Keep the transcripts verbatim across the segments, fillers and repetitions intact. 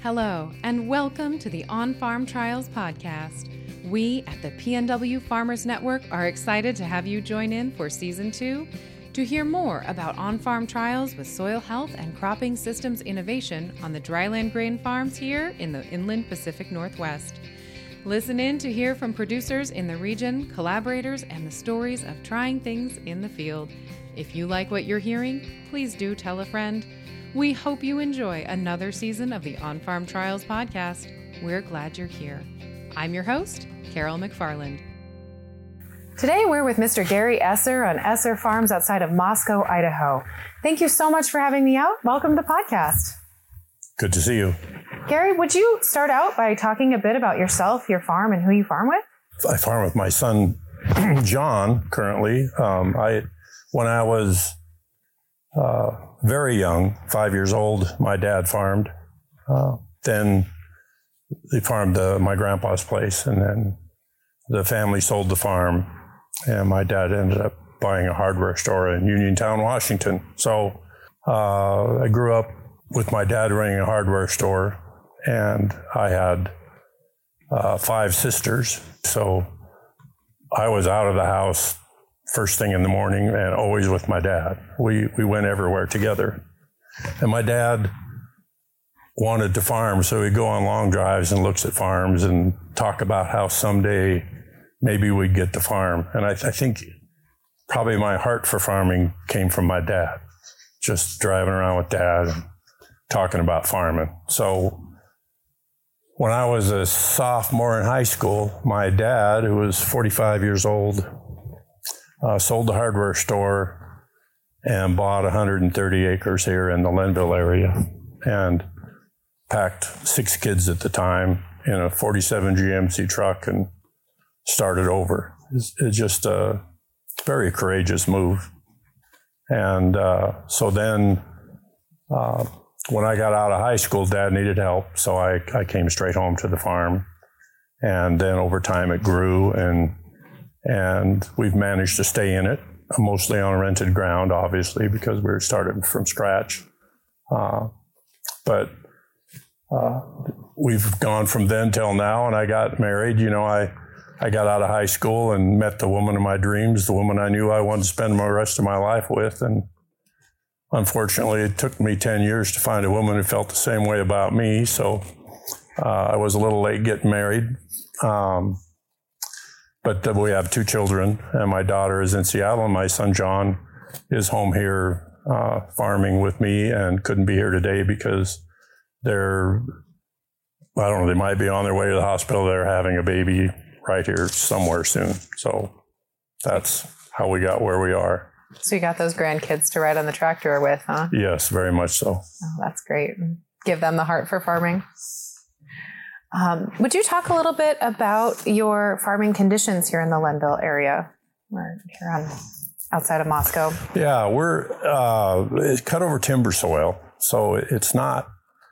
Hello, and welcome to the On Farm Trials podcast. We at the P N W Farmers Network are excited to have you join in for season two to hear more about on-farm trials with soil health and cropping systems innovation on the dryland grain farms here in the inland Pacific Northwest. Listen in to hear from producers in the region, collaborators, and the stories of trying things in the field. If you like what you're hearing, please do tell a friend. We hope you enjoy another season of the On Farm Trials podcast. We're glad you're here. I'm your host, Carol McFarland. Today we're with Mister Gary Esser on Esser Farms outside of Moscow, Idaho. Thank you so much for having me out. Welcome to the podcast. Good to see you. Gary, would you start out by talking a bit about yourself, your farm, and who you farm with? I farm with my son, John, currently. Um, I, when I was uh, very young, five years old, my dad farmed. Uh, then they farmed uh, my grandpa's place, and then the family sold the farm, and my dad ended up buying a hardware store in Uniontown, Washington. So uh, I grew up with my dad running a hardware store, and I had uh, five sisters. So I was out of the house first thing in the morning and always with my dad. We we went everywhere together. And my dad wanted to farm, so he'd go on long drives and looks at farms and talk about how someday maybe we'd get to farm. And I, th- I think probably my heart for farming came from my dad, just driving around with dad and talking about farming. So when I was a sophomore in high school, my dad, who was forty-five years old, uh, sold the hardware store and bought one hundred thirty acres here in the Lenville area and packed six kids at the time in a forty-seven G M C truck and started over. It's, it's just a very courageous move. And uh, so then uh, when I got out of high school, Dad needed help, so I, I came straight home to the farm. And then over time it grew, and and we've managed to stay in it, mostly on rented ground, obviously, because we were started from scratch. Uh, but uh, we've gone from then till now, and I got married. You know, I, I got out of high school and met the woman of my dreams, the woman I knew I wanted to spend the rest of my life with, and unfortunately, it took me ten years to find a woman who felt the same way about me, so uh, I was a little late getting married. Um, but uh, we have two children, and my daughter is in Seattle, and my son John is home here uh, farming with me and couldn't be here today because they're, I don't know, they might be on their way to the hospital. They're having a baby right here somewhere soon. So that's how we got where we are. So you got those grandkids to ride on the tractor with, huh? Yes, very much so. Oh, that's great. Give them the heart for farming. Um, would you talk a little bit about your farming conditions here in the Lenville area? We're here on outside of Moscow. Yeah, we're uh, it's cut over timber soil, so it's not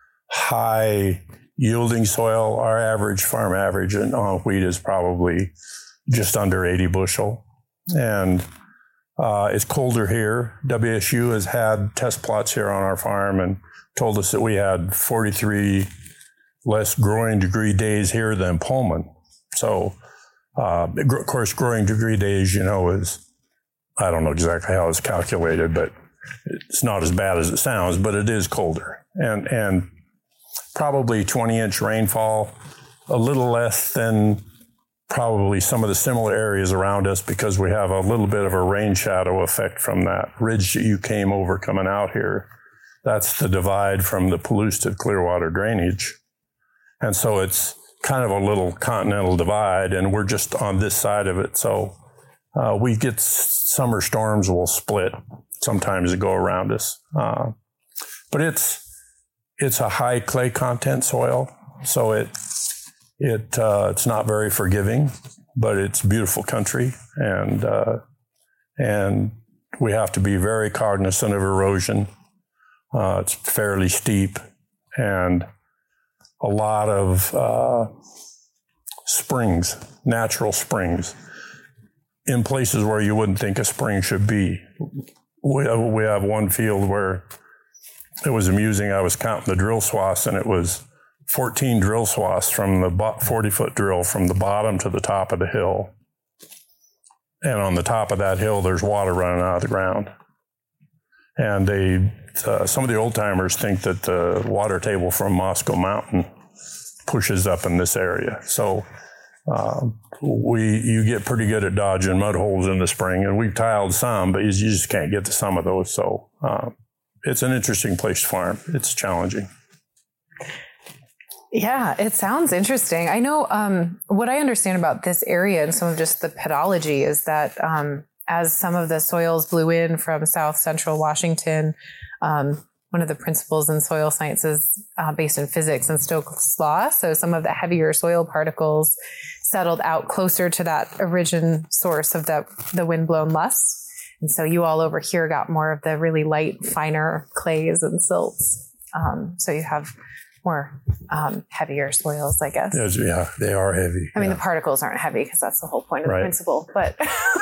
high yielding soil. Our average farm average on wheat is probably just under eighty bushel, and Uh, it's colder here. W S U has had test plots here on our farm and told us that we had forty-three less growing degree days here than Pullman. So, uh, of course, growing degree days, you know, is, I don't know exactly how it's calculated, but it's not as bad as it sounds, but it is colder. And, and probably twenty inch rainfall, a little less than probably some of the similar areas around us because we have a little bit of a rain shadow effect from that ridge that you came over coming out here. That's the divide from the Palouse to Clearwater drainage. And so it's kind of a little continental divide, and we're just on this side of it. So uh, we get summer storms will split sometimes that go around us. Uh, but it's it's a high clay content soil, so it It uh, it's not very forgiving, but it's beautiful country, and uh, and we have to be very cognizant of erosion. Uh, it's fairly steep, and a lot of uh, springs, natural springs, in places where you wouldn't think a spring should be. We have, we have one field where it was amusing. I was counting the drill swaths, and it was fourteen drill swaths from the forty-foot drill from the bottom to the top of the hill. And on the top of that hill, there's water running out of the ground. And they, uh, some of the old timers think that the water table from Moscow Mountain pushes up in this area. So uh, we, you get pretty good at dodging mud holes in the spring, and we've tiled some, but you just can't get to some of those. So uh, it's an interesting place to farm. It's challenging. Yeah, it sounds interesting. I know um, what I understand about this area and some of just the pedology is that um, as some of the soils blew in from South Central Washington, um, one of the principles in soil science is uh, based in physics and Stokes' law. So some of the heavier soil particles settled out closer to that origin source of the, the windblown loess. And so you all over here got more of the really light, finer clays and silts. Um, so you have more um, heavier soils, I guess. Yes, yeah, they are heavy. I mean, yeah. the particles aren't heavy because that's the whole point of right. the principle. But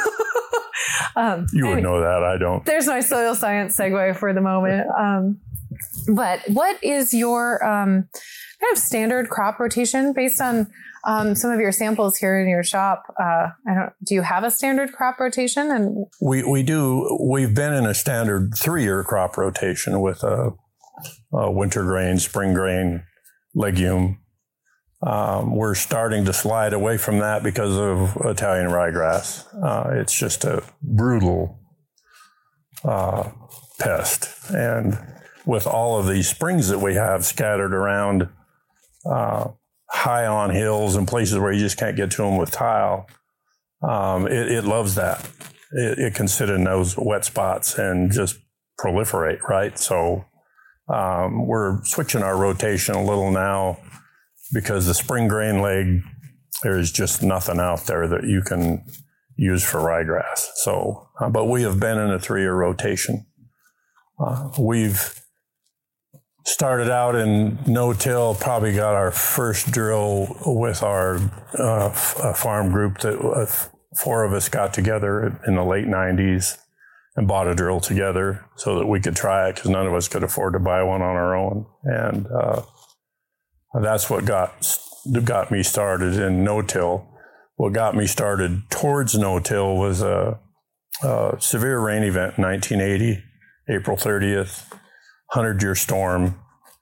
um, you would anyway, know that. I don't. There's my soil science segue for the moment. Um, but what is your um, kind of standard crop rotation based on um, some of your samples here in your shop? Uh, I don't. Do you have a standard crop rotation? And we we do. We've been in a standard three-year crop rotation with a. Uh, winter grain, spring grain, legume. Um, we're starting to slide away from that because of Italian ryegrass. Uh, it's just a brutal uh, pest. And with all of these springs that we have scattered around uh, high on hills and places where you just can't get to them with tile, um, it, it loves that. It, it can sit in those wet spots and just proliferate, right? So Um, we're switching our rotation a little now because the spring grain leg, there's just nothing out there that you can use for ryegrass. So, uh, but we have been in a three-year rotation. Uh, we've started out in no-till, probably got our first drill with our uh, f- uh, farm group that uh, four of us got together in the late nineties. And bought a drill together so that we could try it because none of us could afford to buy one on our own. And uh, that's what got got me started in no-till. What got me started towards no-till was a, a severe rain event in nineteen eighty, April thirtieth, hundred-year storm,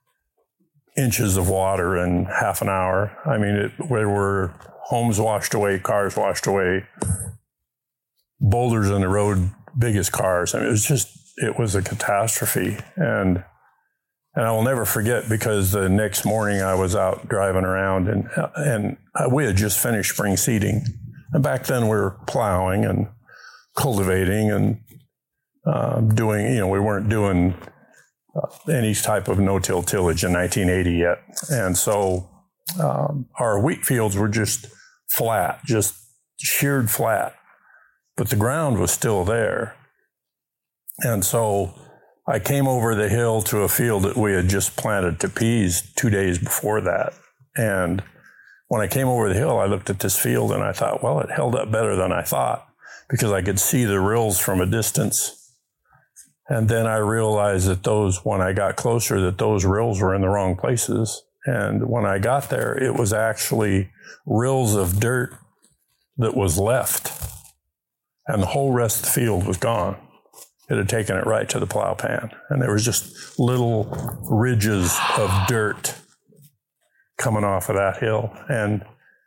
inches of water in half an hour. I mean, it, there were homes washed away, cars washed away, boulders in the road, big as cars. I mean, it was just, it was a catastrophe. And and I will never forget because the next morning I was out driving around and and we had just finished spring seeding. And back then we were plowing and cultivating and uh, doing, you know, we weren't doing uh, any type of no-till tillage in nineteen eighty yet. And so um, our wheat fields were just flat, just sheared flat. But the ground was still there. And so I came over the hill to a field that we had just planted to peas two days before that. And when I came over the hill, I looked at this field and I thought, well, it held up better than I thought because I could see the rills from a distance. And then I realized that those, when I got closer, that those rills were in the wrong places. And when I got there, it was actually rills of dirt that was left. And the whole rest of the field was gone. It had taken it right to the plow pan. And there was just little ridges of dirt coming off of that hill. And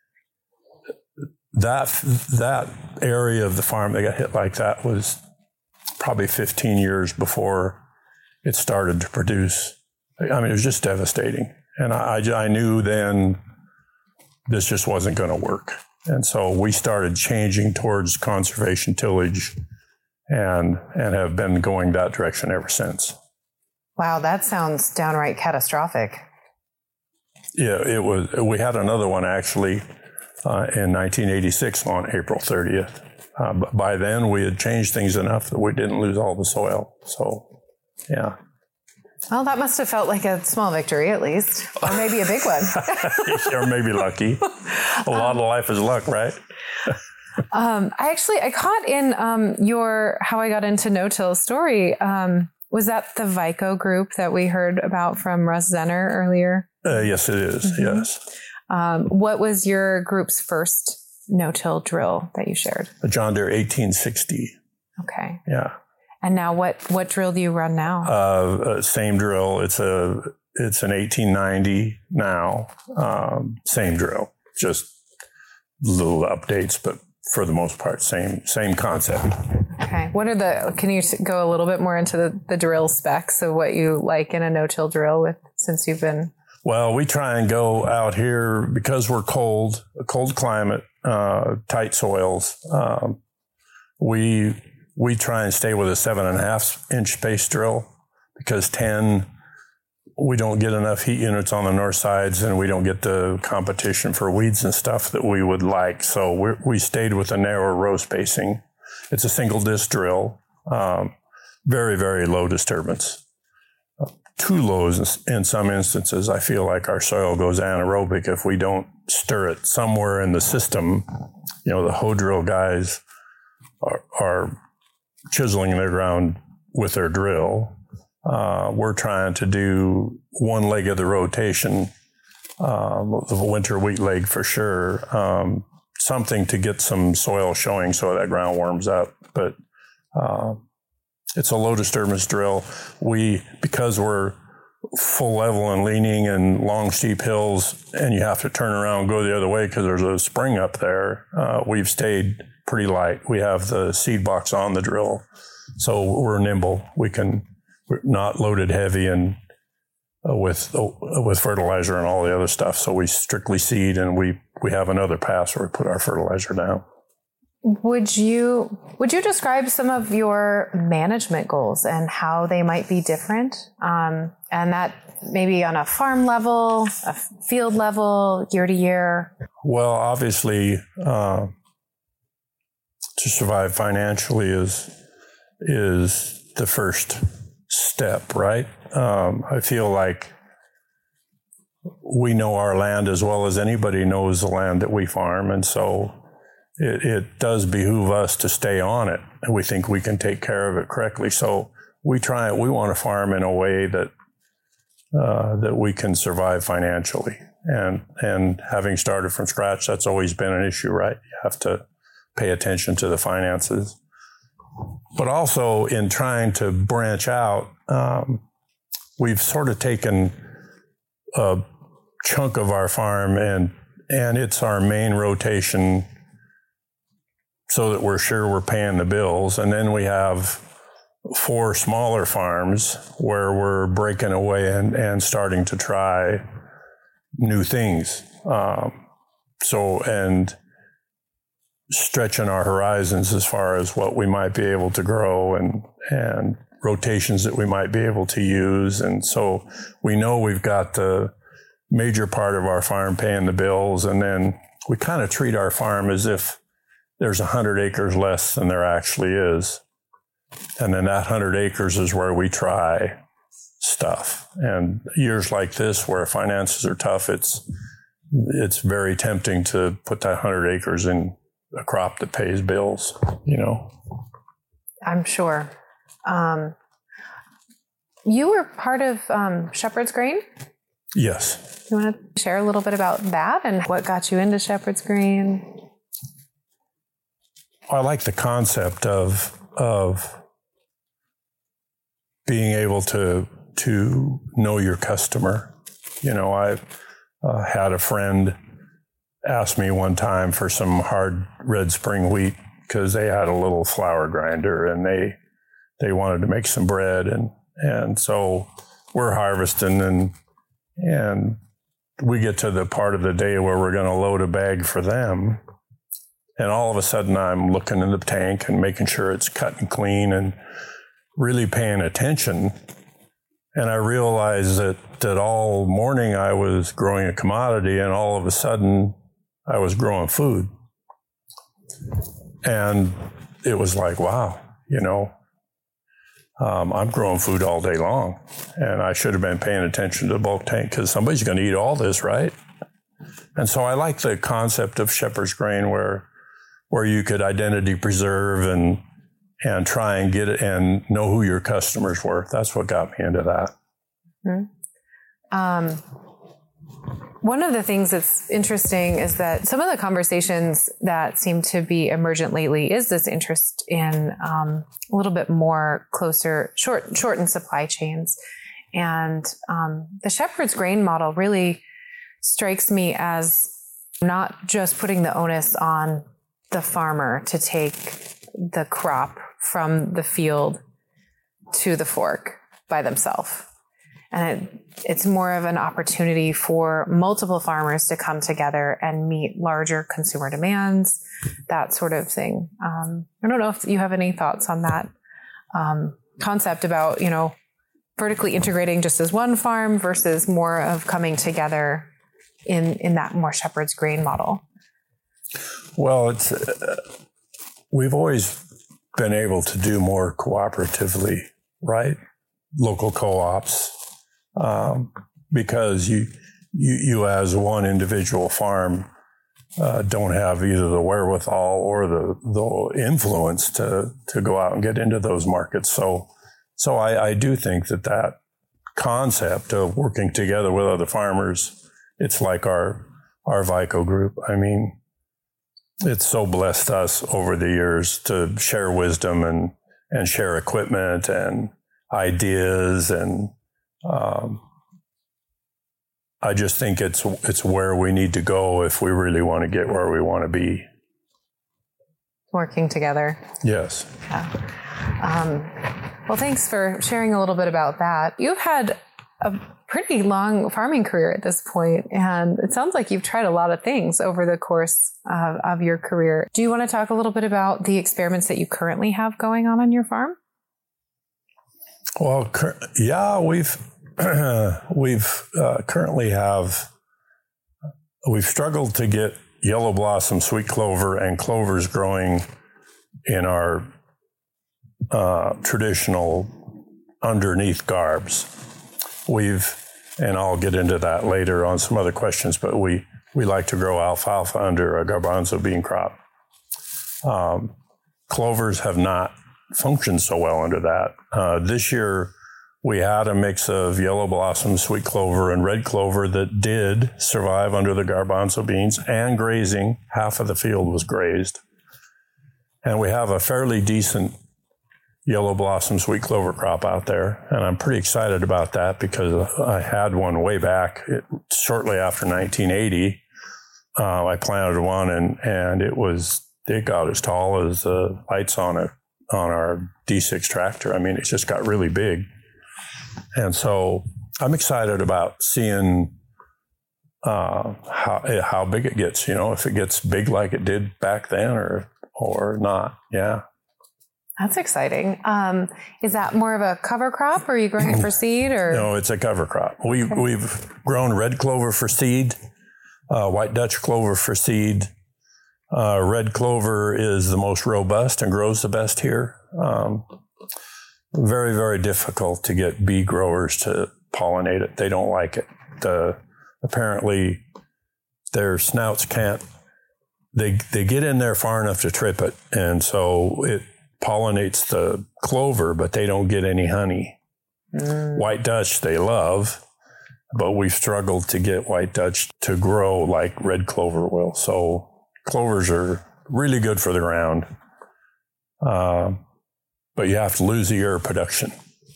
that that area of the farm that got hit like that was probably fifteen years before it started to produce. I mean, it was just devastating. And I, I knew then this just wasn't going to work. And so we started changing towards conservation tillage and and have been going that direction ever since. Wow, that sounds downright catastrophic. Yeah, it was. We had another one actually uh, in nineteen eighty-six on April thirtieth. Uh, but by then we had changed things enough that we didn't lose all the soil. So, yeah. Well, that must have felt like a small victory, at least, or maybe a big one. Or maybe lucky. A lot um, of life is luck, right? um, I actually, I caught in um, your How I Got Into No-Till story. Um, was that the Vico group that we heard about from Russ Zenner earlier? Uh, yes, it is. Mm-hmm. Yes. Um, what was your group's first no-till drill that you shared? A John Deere eighteen sixty. Okay. Yeah. And now what, what drill do you run now? Uh, uh, same drill. It's a, it's an eighteen ninety now. Um, same drill, just little updates, but for the most part, same, same concept. Okay. What are the, can you go a little bit more into the, the drill specs of what you like in a no-till drill with, since you've been? Well, we try and go out here because we're cold, a cold climate, uh, tight soils. Um, we, we try and stay with a seven and a half inch space drill because ten, we don't get enough heat units on the north sides and we don't get the competition for weeds and stuff that we would like. So we we stayed with a narrow row spacing. It's a single disc drill, um, very, very low disturbance. Uh, too low in, in some instances. I feel like our soil goes anaerobic if we don't stir it somewhere in the system. You know, the hoe drill guys are, are chiseling their ground with their drill. Uh, we're trying to do one leg of the rotation, um, the winter wheat leg for sure, um, something to get some soil showing so that ground warms up. But uh, it's a low disturbance drill. We, because we're full level and leaning and long steep hills, and you have to turn around and go the other way because there's a spring up there, uh, we've stayed pretty light. We have the seed box on the drill, so we're nimble. We can... We're not loaded heavy and uh, with uh, with fertilizer and all the other stuff. So we strictly seed, and we, we have another pass where we put our fertilizer down. Would you would you describe some of your management goals and how they might be different? Um, and that maybe on a farm level, a field level, year to year? Well, obviously, uh, to survive financially is is the first step, right? Um, I feel like we know our land as well as anybody knows the land that we farm. And so it, it does behoove us to stay on it. And we think we can take care of it correctly. So we try, we want to farm in a way that, uh, that we can survive financially. And, and having started from scratch, that's always been an issue, right? You have to pay attention to the finances. But also in trying to branch out, um, we've sort of taken a chunk of our farm and and it's our main rotation so that we're sure we're paying the bills. And then we have four smaller farms where we're breaking away and, and starting to try new things. Um, so, and stretching our horizons as far as what we might be able to grow and and rotations that we might be able to use. And so we know we've got the major part of our farm paying the bills, and then we kind of treat our farm as if there's one hundred acres less than there actually is. And then that one hundred acres is where we try stuff. And years like this where finances are tough, it's it's very tempting to put that one hundred acres in a crop that pays bills, you know. I'm sure. Um, you were part of um, Shepherd's Grain? Yes. You want to share a little bit about that and what got you into Shepherd's Grain? I like the concept of of being able to to know your customer. You know, I uh, had a friend asked me one time for some hard red spring wheat because they had a little flour grinder and they they wanted to make some bread, and and so we're harvesting and and we get to the part of the day where we're going to load a bag for them, and all of a sudden I'm looking in the tank and making sure it's cut and clean and really paying attention, and I realized that that all morning I was growing a commodity, and all of a sudden I was growing food. And it was like, wow, you know, um, I'm growing food all day long. And I should have been paying attention to the bulk tank because somebody's going to eat all this, right? And so I like the concept of Shepherd's Grain where where you could identity preserve and and try and get it and know who your customers were. That's what got me into that. Mm-hmm. Um, one of the things that's interesting is that some of the conversations that seem to be emergent lately is this interest in um, a little bit more closer, short, shortened supply chains. And um, the Shepherd's Grain model really strikes me as not just putting the onus on the farmer to take the crop from the field to the fork by themselves. And it, it's more of an opportunity for multiple farmers to come together and meet larger consumer demands, that sort of thing. Um, I don't know if you have any thoughts on that um, concept about, you know, vertically integrating just as one farm versus more of coming together in, in that more Shepherd's Grain model. Well, it's uh, we've always been able to do more cooperatively, right? Local co-ops. Um, because you, you, you as one individual farm, uh, don't have either the wherewithal or the, the influence to, to go out and get into those markets. So, so I, I do think that that concept of working together with other farmers, it's like our, our Vico group. I mean, it's so blessed us over the years to share wisdom and, and share equipment and ideas and, Um, I just think it's it's where we need to go if we really want to get where we want to be. Working together. Yes. Yeah. Um, well, thanks for sharing a little bit about that. You've had a pretty long farming career at this point, and it sounds like you've tried a lot of things over the course of, of your career. Do you want to talk a little bit about the experiments that you currently have going on on your farm? Well, cur- yeah, we've we've uh, currently have we've struggled to get yellow blossom sweet clover and clovers growing in our uh, traditional underneath garbs. We've, and I'll get into that later on some other questions, but we we like to grow alfalfa under a garbanzo bean crop. Um, clovers have not functioned so well under that. Uh, this year, we had a mix of yellow blossom, sweet clover, and red clover that did survive under the garbanzo beans and grazing. Half of the field was grazed. And we have a fairly decent yellow blossom, sweet clover crop out there. And I'm pretty excited about that because I had one way back it, shortly after nineteen eighty. Uh, I planted one and, and it was, it got as tall as the lights on it. on our D six tractor. I mean, it just got really big. And so I'm excited about seeing uh, how how big it gets, you know, if it gets big like it did back then or or not. Yeah. That's exciting. Um, is that more of a cover crop or are you growing it for seed? Or No, it's a cover crop. We, okay. We've grown red clover for seed, uh, white Dutch clover for seed. Uh, red clover is the most robust and grows the best here. Um, very, very difficult to get bee growers to pollinate it. They don't like it. The, apparently, their snouts can't, they, they get in there far enough to trip it. And so it pollinates the clover, but they don't get any honey. Mm. White Dutch, they love, but we've struggled to get white Dutch to grow like red clover will. So clovers are really good for the ground, uh, but you have to lose the year of production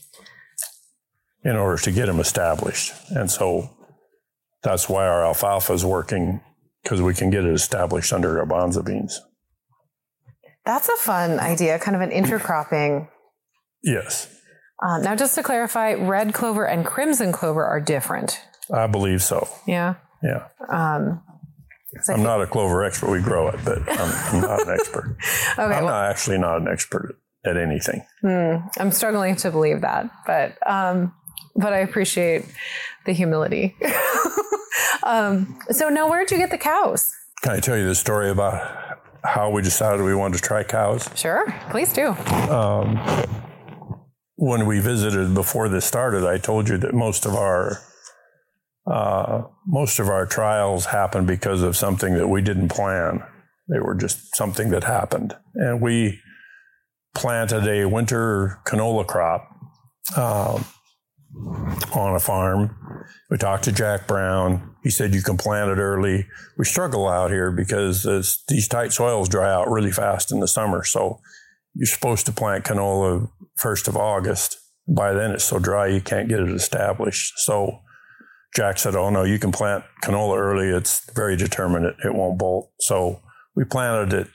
in order to get them established. And so that's why our alfalfa is working, because we can get it established under garbanzo beans. That's a fun idea, kind of an intercropping. Yes. Um, now, just to clarify, red clover and crimson clover are different. I believe so. Yeah. Yeah. Um, So I'm not a clover expert. We grow it, but I'm, I'm not an expert. Okay, I'm well, not actually not an expert at anything. Hmm, I'm struggling to believe that, but um, but I appreciate the humility. um, so now, where'd you get the cows? Can I tell you the story about how we decided we wanted to try cows? Sure, please do. Um, when we visited before this started, I told you that most of our Uh, most of our trials happened because of something that we didn't plan. They were just something that happened. And we planted a winter canola crop uh, on a farm. We talked to Jack Brown. he said, you can plant it early. We struggle out here because this, these tight soils dry out really fast in the summer. So you're supposed to plant canola first of August. By then it's so dry you can't get it established. So Jack said, oh no, you can plant canola early. It's very determinate. It won't bolt. So we planted it,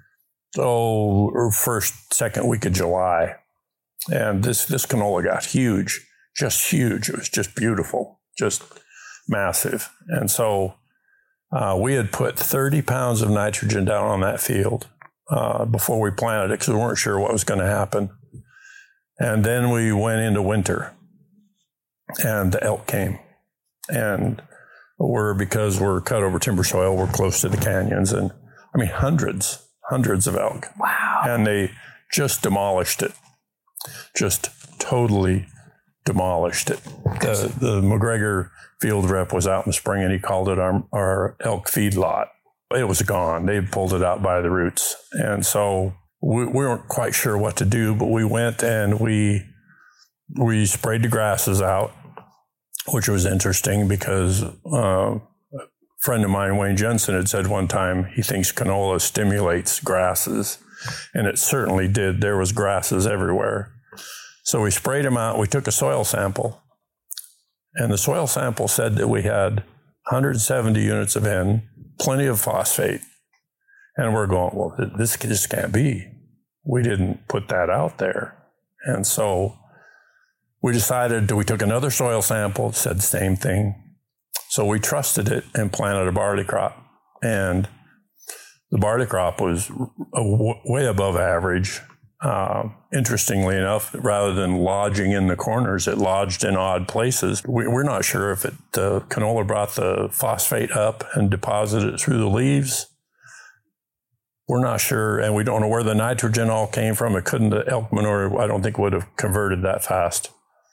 oh, first, second week of July. And this, this canola got huge, just huge. It was just beautiful, just massive. And so uh, we had put thirty pounds of nitrogen down on that field uh, before we planted it because we weren't sure what was going to happen. And then we went into winter and the elk came. And we're, because we're cut over timber soil, we're close to the canyons. And I mean, hundreds, hundreds of elk. Wow. And they just demolished it. Just totally demolished it. The, the McGregor field rep was out in the spring and he called it our, our elk feed lot. It was gone. They pulled it out by the roots. And so we, we weren't quite sure what to do, but we went and we we sprayed the grasses out, which was interesting because uh, a friend of mine, Wayne Jensen, had said one time he thinks canola stimulates grasses. And it certainly did. There was grasses everywhere. So we sprayed them out. We took a soil sample. And the soil sample said that we had one hundred seventy units of N, plenty of phosphate. And we're going, well, this just can't be. We didn't put that out there. And so we decided, we took another soil sample, it said the same thing. So we trusted it and planted a barley crop. And the barley crop was w- way above average. Uh, interestingly enough, rather than lodging in the corners, it lodged in odd places. We, we're not sure if it, the canola brought the phosphate up and deposited it through the leaves. We're not sure, and we don't know where the nitrogen all came from. It couldn't, the elk manure, I don't think would have converted that fast.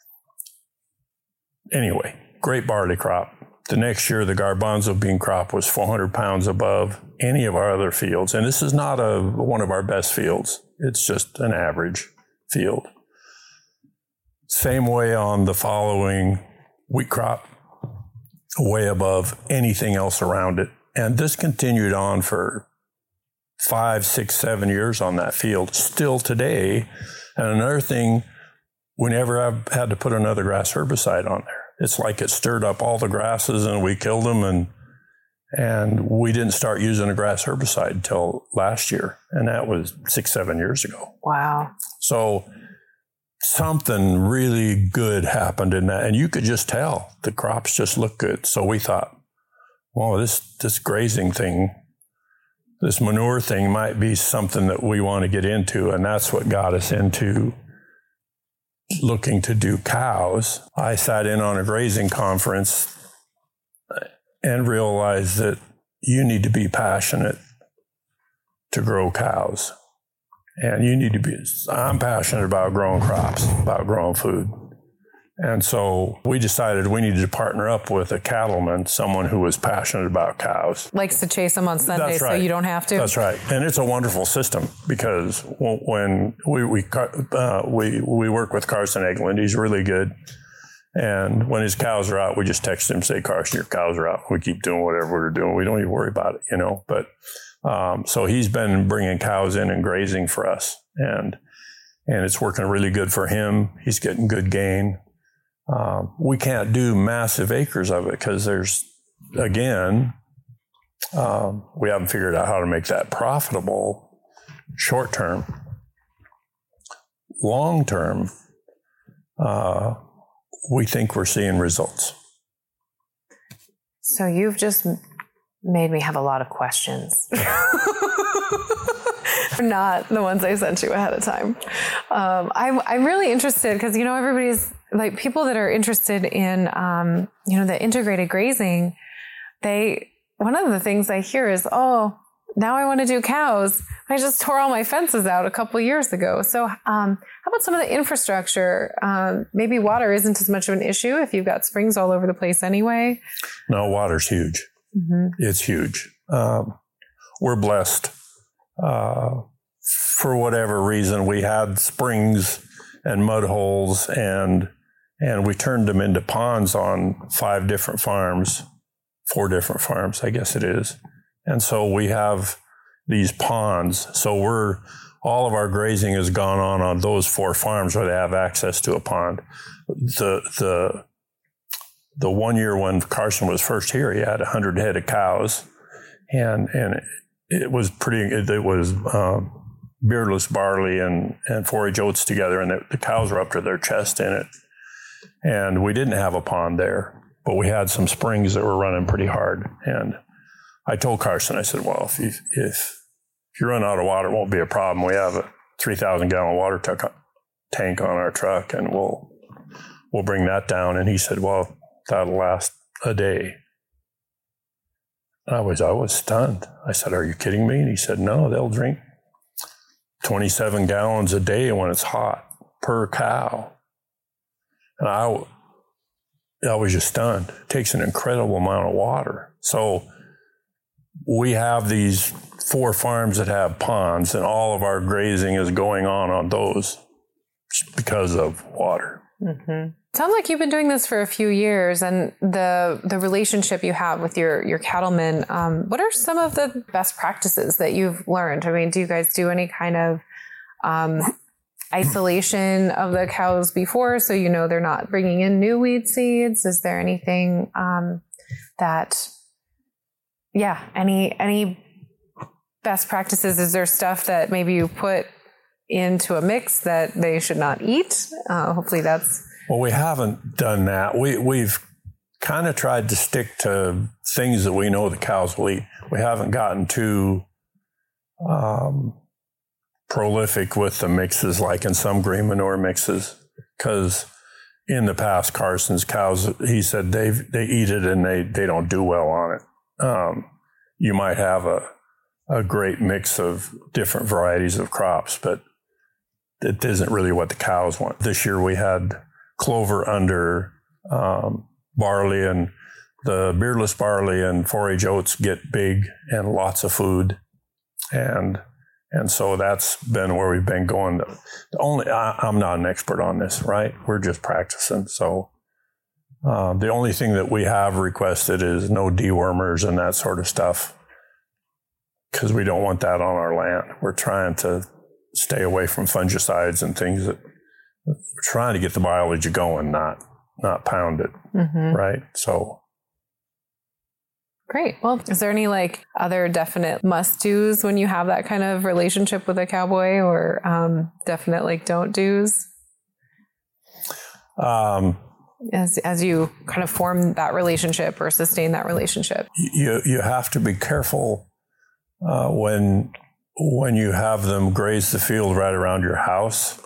Anyway, great barley crop. The next year, the garbanzo bean crop was four hundred pounds above any of our other fields. And this is not a one of our best fields. It's just an average field. Same way on the following wheat crop, way above anything else around it. And this continued on for five, six, seven years on that field, still today. And another thing, we never have had to put another grass herbicide on there. It's like it stirred up all the grasses and we killed them, and and we didn't start using a grass herbicide until last year, and that was six, seven years ago. Wow. So something really good happened in that, and you could just tell the crops just look good. So we thought, well, this this grazing thing, this manure thing might be something that we want to get into, and that's what got us into looking to do cows. I sat in on a grazing conference and realized that you need to be passionate to grow cows. And you need to be, I'm passionate about growing crops, about growing food. And so we decided we needed to partner up with a cattleman, someone who was passionate about cows. Likes to chase them on Sunday, That's right. so you don't have to. That's right. And it's a wonderful system because when we we uh, we we work with Carson Egeland, he's really good. And when his cows are out, we just text him, say, Carson, your cows are out. We keep doing whatever we're doing. We don't even worry about it, you know. But um, so he's been bringing cows in and grazing for us. And, and it's working really good for him. He's getting good gain. Um, we can't do massive acres of it because there's, again, um, we haven't figured out how to make that profitable short term. Long term, uh, we think we're seeing results. So you've just made me have a lot of questions. Not the ones I sent you ahead of time. Um, I'm, I'm really interested because, you know, everybody's like people that are interested in, um, you know, the integrated grazing. They, one of the things I hear is, oh, now I want to do cows. I just tore all my fences out a couple of years ago. So um, how about some of the infrastructure? Um, maybe water isn't as much of an issue if you've got springs all over the place anyway. No, water's huge. Mm-hmm. It's huge. Um, we're blessed. Uh, for whatever reason, we had springs and mud holes, and and we turned them into ponds on five different farms four different farms, I guess it is. And so we have these ponds. So we're, all of our grazing has gone on on those four farms where they have access to a pond. The, the, the one year when Carson was first here, he had a hundred head of cows, and, and it was pretty, it, it was, um, beardless barley and, and forage oats together, and the, the cows were up to their chest in it. And we didn't have a pond there, but we had some springs that were running pretty hard. And I told Carson, I said, well, if you, if, if you run out of water, it won't be a problem. We have a three thousand gallon water t- tank on our truck, and we'll, we'll bring that down. And he said, well, that'll last a day. And I was, I was stunned. I said, are you kidding me? And he said, no, they'll drink twenty-seven gallons a day when it's hot per cow. And I, I was just stunned. It takes an incredible amount of water. So we have these four farms that have ponds, and all of our grazing is going on on those because of water. Mm-hmm. Sounds like you've been doing this for a few years, and the the relationship you have with your your cattlemen. Um, what are some of the best practices that you've learned? I mean, do you guys do any kind of um, isolation of the cows before, so you know they're not bringing in new weed seeds? Is there anything um, that, yeah, any any best practices? Is there stuff that maybe you put into a mix that they should not eat? Uh, hopefully that's... Well, we haven't done that. We, we've kind of tried to stick to things that we know the cows will eat. We haven't gotten too um, prolific with the mixes like in some grain manure mixes, because in the past, Carson's cows, he said they they eat it and they, they don't do well on it. Um, you might have a, a great mix of different varieties of crops, but it isn't really what the cows want. This year we had clover under um, barley, and the beardless barley and forage oats get big and lots of food. And and so that's been where we've been going. The only, I, I'm not an expert on this, right? We're just practicing. So uh, the only thing that we have requested is no dewormers and that sort of stuff, because we don't want that on our land. We're trying to stay away from fungicides and things that we're trying to get the biology going, not not pound it, mm-hmm. right? So, great. Well, is there any like other definite must-dos when you have that kind of relationship with a cowboy, or um, definite like don't-dos? Um, as as you kind of form that relationship or sustain that relationship, you you have to be careful uh, when. when you have them graze the field right around your house.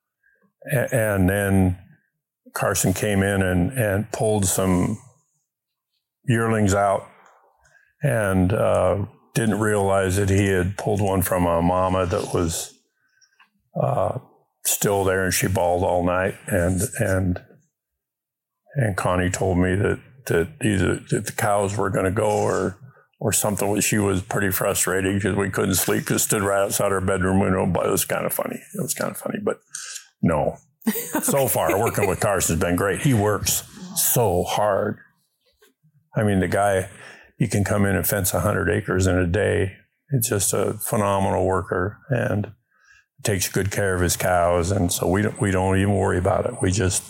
And then Carson came in and, and pulled some yearlings out, and uh, didn't realize that he had pulled one from a mama that was uh, still there, and she bawled all night. And and and Connie told me that, that either that the cows were going to go or or something. She was pretty frustrated because we couldn't sleep, because stood right outside our bedroom window. But it was kind of funny. It was kind of funny, but no. Okay. So far, working with Carson has been great. He works so hard. I mean, the guy, he can come in and fence one hundred acres in a day. It's just a phenomenal worker, and takes good care of his cows. And so we don't, we don't even worry about it. We just,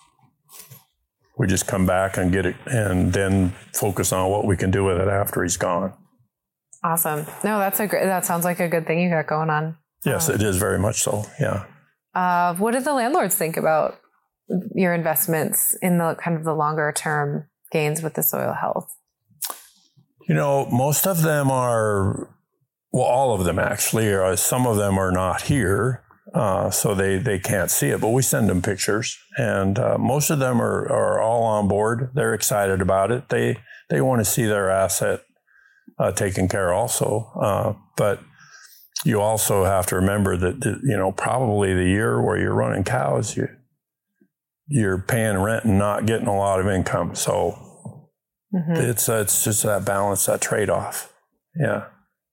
we just come back and get it, and then focus on what we can do with it after he's gone. Awesome. No, that's a great, that sounds like a good thing you got going on. Yes, um, it is very much so. Yeah. Uh, what do the landlords think about your investments in the kind of the longer term gains with the soil health? You know, most of them are, well, all of them actually are. Some of them are not here, uh, so they, they can't see it, but we send them pictures, and uh, most of them are, are all on board. They're excited about it. They, they want to see their asset uh, taken care of also. Uh, but you also have to remember that, you know, probably the year where you're running cows, you, you're paying rent and not getting a lot of income. So mm-hmm. it's, uh, it's just that balance, that trade-off. Yeah.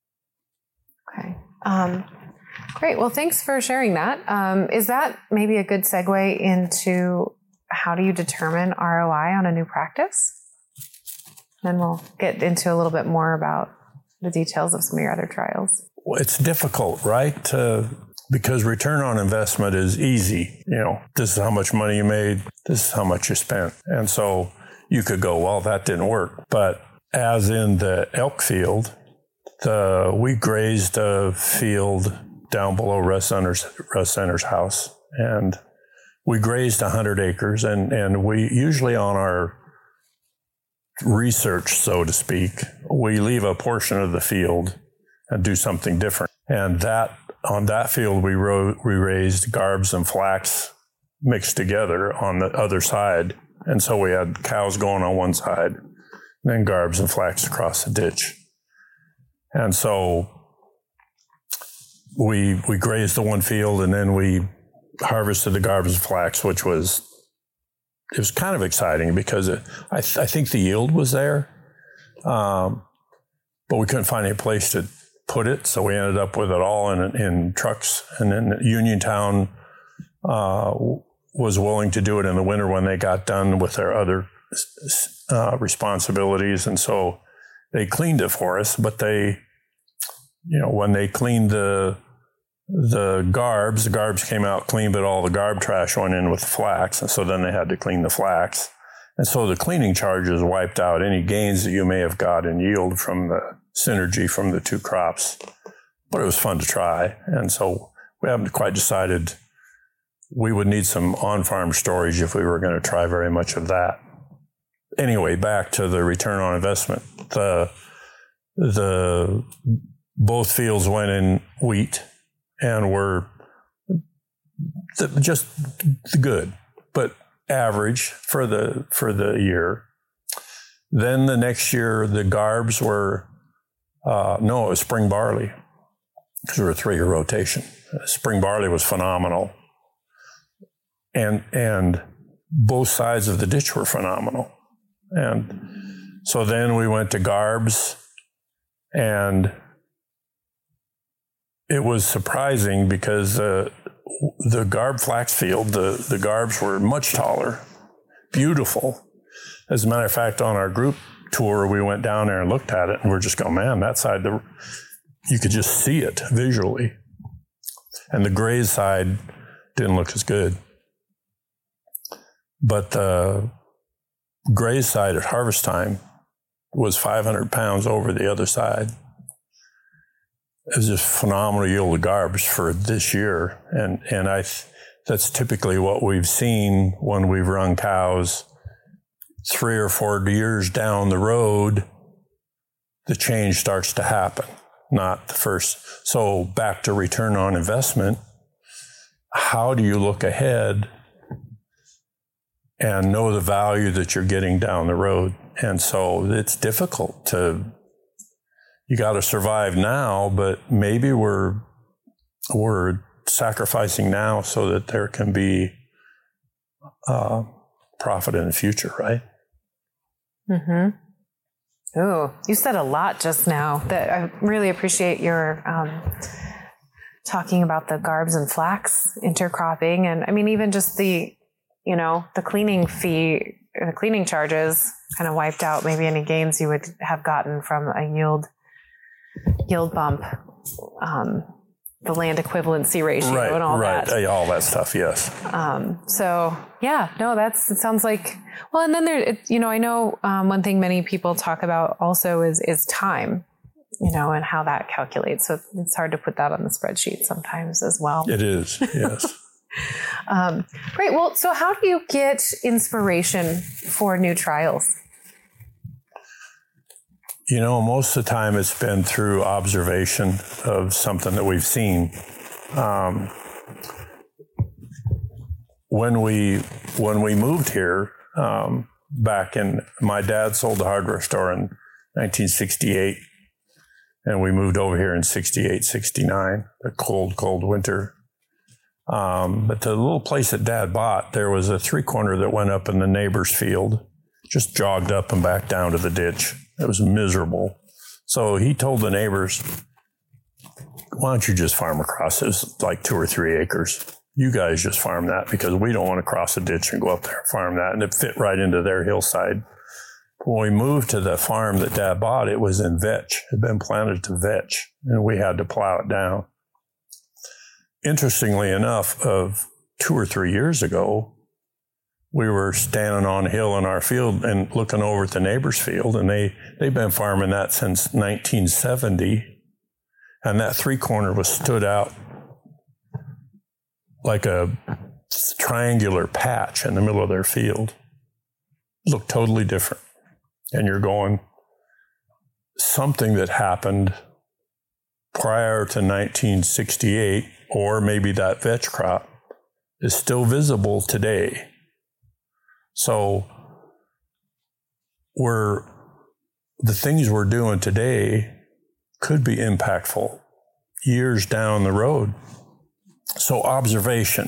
Okay. Um, great. Well, thanks for sharing that. Um, is that maybe a good segue into how do you determine R O I on a new practice? Then we'll get into a little bit more about the details of some of your other trials. Well, it's difficult, right? To, because return on investment is easy. You know, this is how much money you made. This is how much you spent. And so you could go, well, that didn't work. But as in the elk field, the, we grazed a field down below Russ Center's, Russ Center's house. And we grazed one hundred acres. And, and we usually on our research, so to speak, we leave a portion of the field and do something different. And that on that field, we, ro- we raised garbs and flax mixed together on the other side. And so we had cows going on one side, and then garbs and flax across the ditch. And so we we grazed the one field, and then we harvested the garbs and flax, which was, it was kind of exciting because it, I, th- I think the yield was there, um, but we couldn't find any place to put it. So we ended up with it all in, in trucks. And then Uniontown uh, was willing to do it in the winter when they got done with their other uh, responsibilities. And so they cleaned it for us, but they, you know, when they cleaned the the garbs, the garbs came out clean, but all the garb trash went in with the flax. And so then they had to clean the flax. And so the cleaning charges wiped out any gains that you may have got in yield from the synergy from the two crops. But it was fun to try. And so we haven't quite decided we would need some on-farm storage if we were going to try very much of that. Anyway, back to the return on investment. The, the, both fields went in wheat and were just good, but average for the for the year. Then the next year, the garbs were, uh, no, it was spring barley, because we were a three-year rotation. Spring barley was phenomenal. And and both sides of the ditch were phenomenal. And so then we went to garbs, and it was surprising because uh, the garb flax field, the, the garbs were much taller, beautiful. As a matter of fact, on our group tour, we went down there and looked at it, and we're just going, man, that side, the, you could just see it visually. And the graze side didn't look as good. But the graze side at harvest time was five hundred pounds over the other side. It was just phenomenal yield of garbs for this year. And, and I, that's typically what we've seen when we've run cows. Three or four years down the road, the change starts to happen, not the first. So back to return on investment, how do you look ahead and know the value that you're getting down the road? And so it's difficult to, you got to survive now, but maybe we're we're sacrificing now so that there can be uh, profit in the future, right? Mm-hmm. Oh, you said a lot just now. That I really appreciate your um, talking about the garbs and flax intercropping, and I mean even just the, you know, the cleaning fee, the cleaning charges kind of wiped out maybe any gains you would have gotten from a yield. yield bump, um, the land equivalency ratio right, and all right. that. Right, all that stuff, yes. Um, so, yeah, no, that's, it sounds like, well, and then there, it, you know, I know um, one thing many people talk about also is, is time, you know, and how that calculates. So it's hard to put that on the spreadsheet sometimes as well. It is, yes. um, great. Well, so how do you get inspiration for new trials? You know, most of the time it's been through observation of something that we've seen. Um, when we when we moved here, um, back in, my dad sold the hardware store in nineteen sixty-eight, and we moved over here in sixty-eight, sixty-nine, the cold, cold winter. Um, but the little place that Dad bought, there was a three-corner that went up in the neighbor's field, just jogged up and back down to the ditch. It was miserable. So he told the neighbors, why don't you just farm across? It was like two or three acres. You guys just farm that because we don't want to cross the ditch and go up there and farm that. And it fit right into their hillside When we moved to the farm that Dad bought, it was in vetch. It had been planted to vetch, and we had to plow it down. Interestingly enough, of two or three years ago, we were standing on a hill in our field and looking over at the neighbor's field, and they, they've been farming that since nineteen seventy, and that three-corner was stood out like a triangular patch in the middle of their field. Looked totally different. And you're going, something that happened prior to nineteen sixty-eight, or maybe that vetch crop, is still visible today. So we're, the things we're doing today could be impactful years down the road. So observation,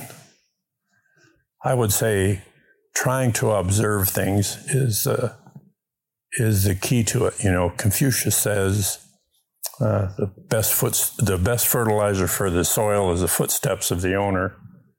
I would say trying to observe things is uh, is the key to it. You know, Confucius says uh, the best foot, the best fertilizer for the soil is the footsteps of the owner.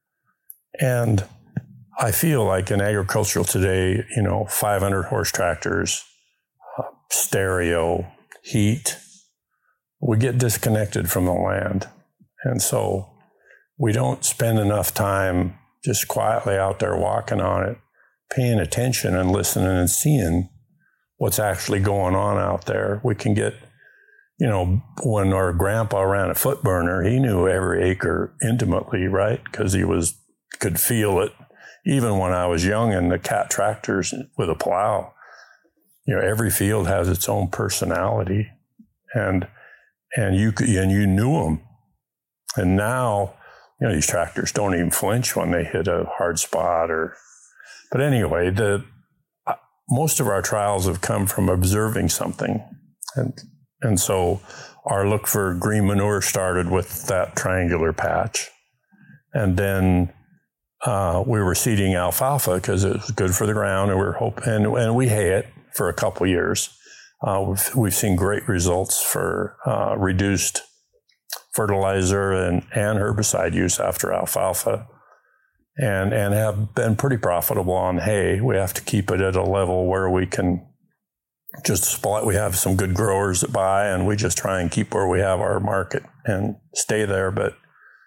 And I feel like in agricultural today, you know, five hundred horse tractors, uh, stereo, heat, we get disconnected from the land. And so we don't spend enough time just quietly out there walking on it, paying attention and listening and seeing what's actually going on out there. We can get, you know, when our grandpa ran a foot burner, he knew every acre intimately, right? Because he was could feel it. Even when I was young in the cat tractors with a plow, you know, every field has its own personality, and and you could, and you knew them. And now, you know, these tractors don't even flinch when they hit a hard spot. Or, but anyway, the uh, most of our trials have come from observing something, and and so our look for green manure started with that triangular patch, and then. Uh, we were seeding alfalfa because it was good for the ground, and we were hoping, and, and we hay it for a couple years. Uh, we've, we've seen great results for uh, reduced fertilizer and, and herbicide use after alfalfa, and and have been pretty profitable on hay. We have to keep it at a level where we can just split. We have some good growers that buy, and we just try and keep where we have our market and stay there. But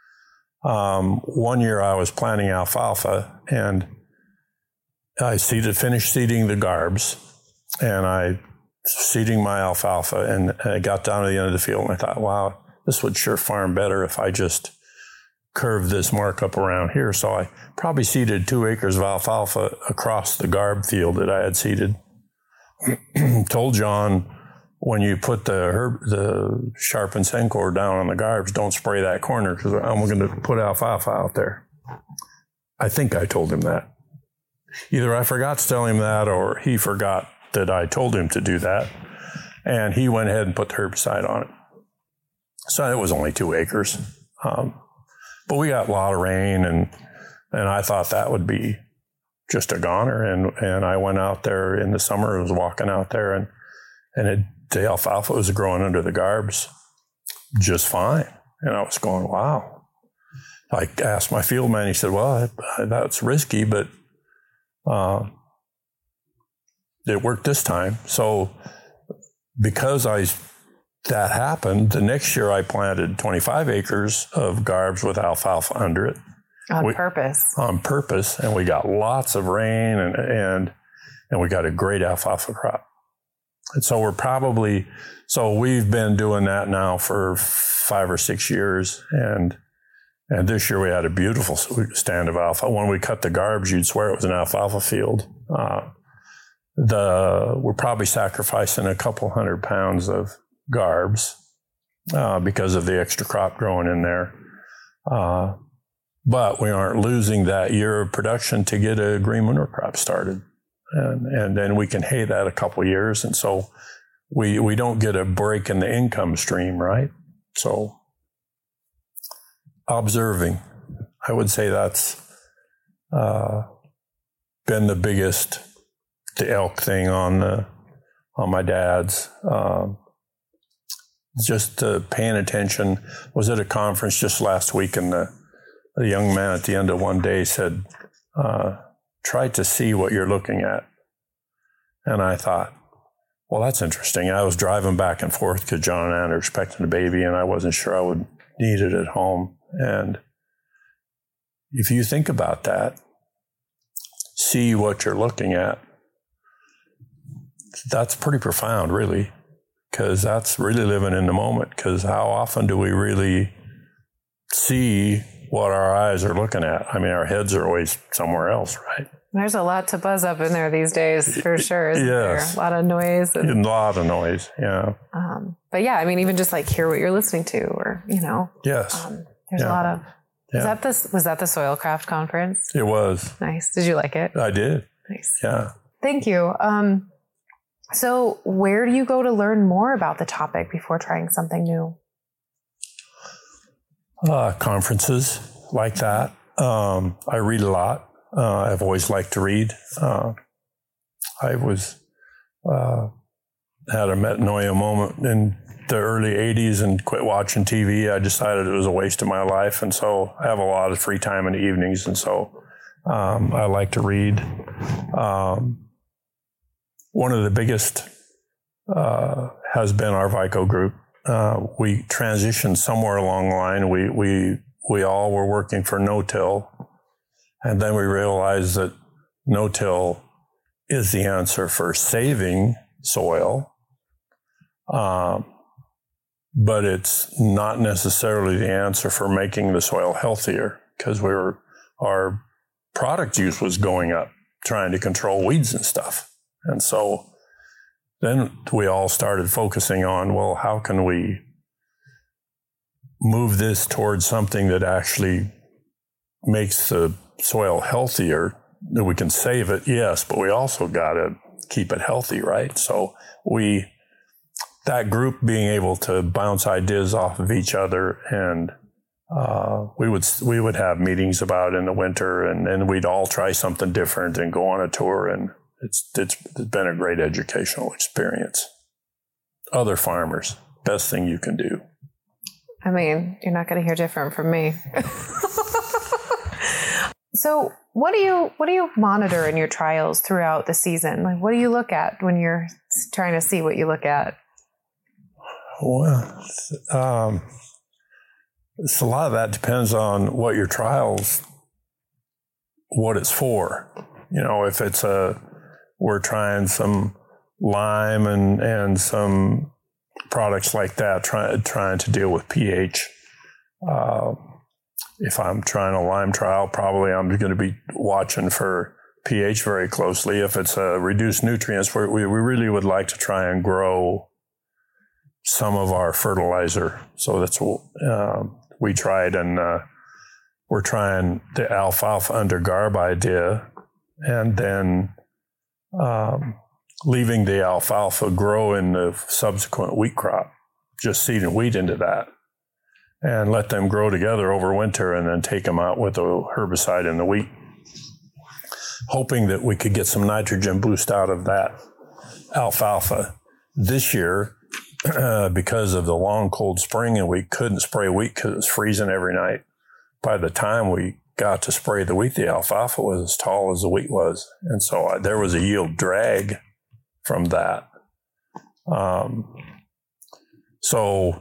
Um, one year I was planting alfalfa, and I seeded, finished seeding the garbs, and I seeding my alfalfa, and I got down to the end of the field, and I thought, wow, this would sure farm better if I just curved this mark up around here. So I probably seeded two acres of alfalfa across the garb field that I had seeded. Told John, when you put the herb, the sharpened Sencor down on the garbs, don't spray that corner because I'm going to put alfalfa out there. I think I told him that. Either I forgot to tell him that, or he forgot that I told him to do that, and he went ahead and put the herbicide on it. So it was only two acres, um, but we got a lot of rain, and and I thought that would be just a goner. And and I went out there in the summer. I was walking out there, and and it. The alfalfa was growing under the garbs just fine. And I was going, wow. I asked my field man, he said, well, that's risky, but uh, it worked this time. So because I that happened, the next year I planted twenty-five acres of garbs with alfalfa under it. On we, purpose. On purpose. And we got lots of rain, and and and we got a great alfalfa crop. And so we're probably, so we've been doing that now for five or six years. And and this year we had a beautiful stand of alfalfa. When we cut the garbs, you'd swear it was an alfalfa field. Uh, the we're probably sacrificing a couple hundred pounds of garbs uh, because of the extra crop growing in there. Uh, but we aren't losing that year of production to get a green manure crop started. And, and then we can hay that a couple of years. And so we we don't get a break in the income stream, right? So observing, I would say that's uh, been the biggest, the elk thing on the, on my dad's. Um, just uh, paying attention. Was at a conference just last week, and the, the young man at the end of one day said, uh, try to see what you're looking at. And I thought, well, that's interesting. I was driving back and forth because John and Ann are expecting a baby, and I wasn't sure I would need it at home. And if you think about that, see what you're looking at, that's pretty profound, really, because that's really living in the moment. Because how often do we really see what our eyes are looking at? I mean, our heads are always somewhere else, right? There's a lot to buzz up in there these days, for sure. Isn't yes. there? A lot of noise. And, a lot of noise, yeah. Um, but yeah, I mean, even just like hear what you're listening to, or, you know. Yes. Um, there's yeah. a lot of, yeah. was that this, was that the Soilcraft conference? It was. Nice. Did you like it? I did. Nice. Yeah. Thank you. Um, so where do you go to learn more about the topic before trying something new? Uh, conferences like that. Um, I read a lot. Uh, I've always liked to read. Uh, I was uh, had a metanoia moment in the early eighties and quit watching T V. I decided it was a waste of my life, and so I have a lot of free time in the evenings, and so um, I like to read. Um, one of the biggest uh, has been our Vico group. Uh, we transitioned somewhere along the line. We we we all were working for no-till. And then we realized that no-till is the answer for saving soil, um, but it's not necessarily the answer for making the soil healthier, because we were our product use was going up, trying to control weeds and stuff. And so then we all started focusing on, well, how can we move this towards something that actually makes the soil healthier, that we can save it, yes, but we also got to keep it healthy, right? So we, that group being able to bounce ideas off of each other, and uh, we would we would have meetings about it in the winter, and then we'd all try something different and go on a tour, and it's it's been a great educational experience. Other farmers, best thing you can do. I mean, you're not going to hear different from me. So what do you what do you monitor in your trials throughout the season? Like, what do you look at when you're trying to see what you look at? Well, um, it's a lot of that depends on what your trials, what it's for. You know, if it's a, we're trying some lime and, and some products like that, trying trying to deal with pH. Uh, If I'm trying a lime trial, probably I'm going to be watching for pH very closely. If it's a reduced nutrients, we we really would like to try and grow some of our fertilizer. So that's what um, we tried, and uh, we're trying the alfalfa under garb idea, and then um, leaving the alfalfa grow in the subsequent wheat crop, just seeding wheat into that, and let them grow together over winter, and then take them out with a herbicide in the wheat, hoping that we could get some nitrogen boost out of that alfalfa. This year, uh, because of the long, cold spring, and we couldn't spray wheat because it was freezing every night, by the time we got to spray the wheat, the alfalfa was as tall as the wheat was. And so uh, there was a yield drag from that. Um, so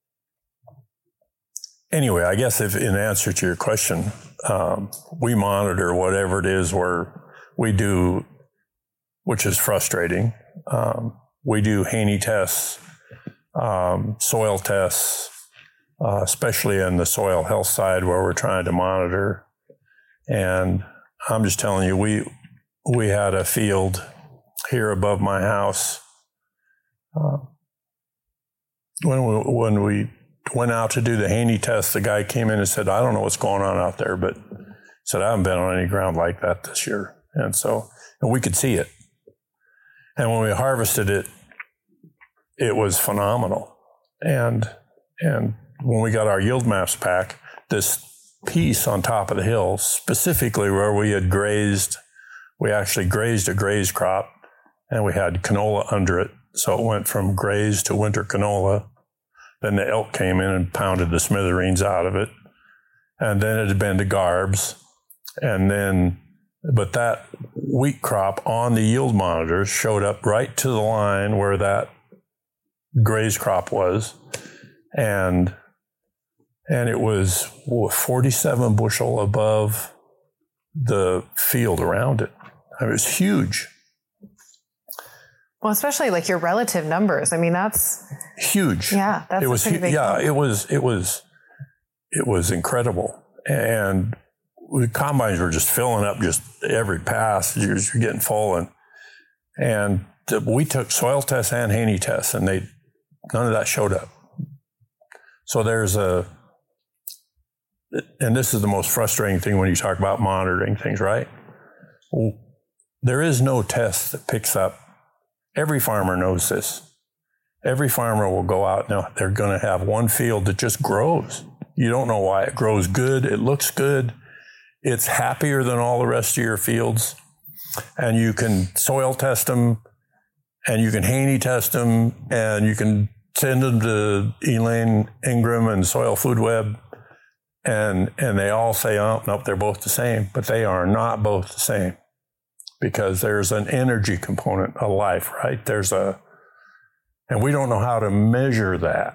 anyway, I guess if in answer to your question, um, we monitor whatever it is where we do, which is frustrating. Um, we do Haney tests, um, soil tests, uh, especially in the soil health side where we're trying to monitor. And I'm just telling you, we we had a field here above my house. Uh, when we, when we went out to do the Haney test, the guy came in and said, I don't know what's going on out there, but said, I haven't been on any ground like that this year. And so, and we could see it. And when we harvested it, it was phenomenal. And, and when we got our yield maps back, this piece on top of the hill, specifically where we had grazed, we actually grazed a graze crop, and we had canola under it. So it went from graze to winter canola. Then the elk came in and pounded the smithereens out of it. And then it had been to garbs. And then But that wheat crop on the yield monitors showed up right to the line where that grazed crop was. And and it was forty-seven bushel above the field around it. It was huge. Well, especially like your relative numbers. I mean, that's huge. Yeah, that's it was. a pretty big yeah, number. it was. It was. It was incredible, and the combines were just filling up. Just every pass, you're, you're getting full, and and the, we took soil tests and Haney tests, and they none of that showed up. So there's a, and this is the most frustrating thing when you talk about monitoring things, right? Well, there is no test that picks up. Every farmer knows this. Every farmer will go out and they're going to have one field that just grows. You don't know why. It grows good. It looks good. It's happier than all the rest of your fields. And you can soil test them, and you can Haney test them, and you can send them to Elaine Ingram and Soil Food Web, and and they all say, oh, nope, they're both the same. But they are not both the same, because there's an energy component of life, right? There's a, and we don't know how to measure that.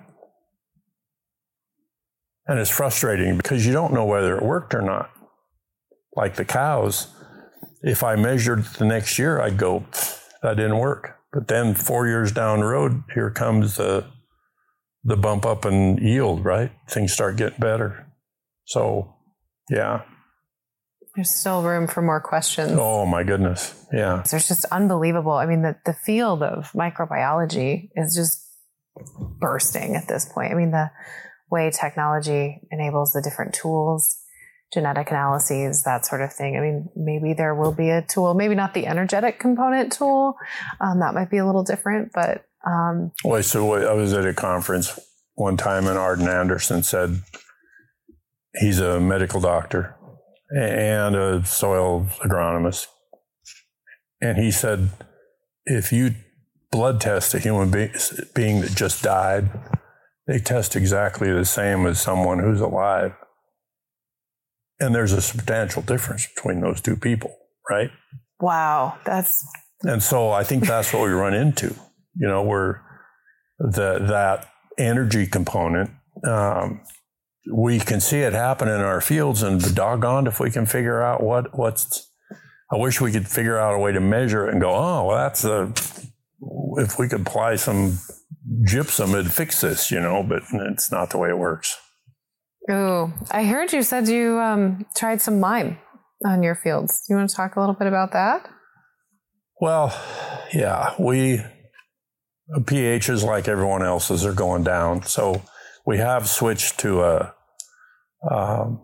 And it's frustrating because you don't know whether it worked or not. Like the cows, if I measured the next year, I'd go, that didn't work. But then four years down the road, here comes the the bump up in yield, right? Things start getting better. So, yeah. There's still room for more questions. Oh, my goodness. Yeah. There's just unbelievable. I mean, the, the field of microbiology is just bursting at this point. I mean, the way technology enables the different tools, genetic analyses, that sort of thing. I mean, maybe there will be a tool, maybe not the energetic component tool. Um, that might be a little different, but. Um, Wait, so I was at a conference one time and Arden Anderson said he's a medical doctor and a soil agronomist. And he said, if you blood test a human be- being that just died, they test exactly the same as someone who's alive. And there's a substantial difference between those two people, right? Wow, that's... And so I think that's what we run into, you know, where the, that energy component, um, we can see it happen in our fields, and the doggone if we can figure out what, what's, I wish we could figure out a way to measure it and go, oh, well, that's a, if we could apply some gypsum, it'd fix this, you know, but it's not the way it works. Ooh, I heard you said you um, tried some lime on your fields. You want to talk a little bit about that? Well, yeah, we, pHs like everyone else's are going down. So we have switched to a, um,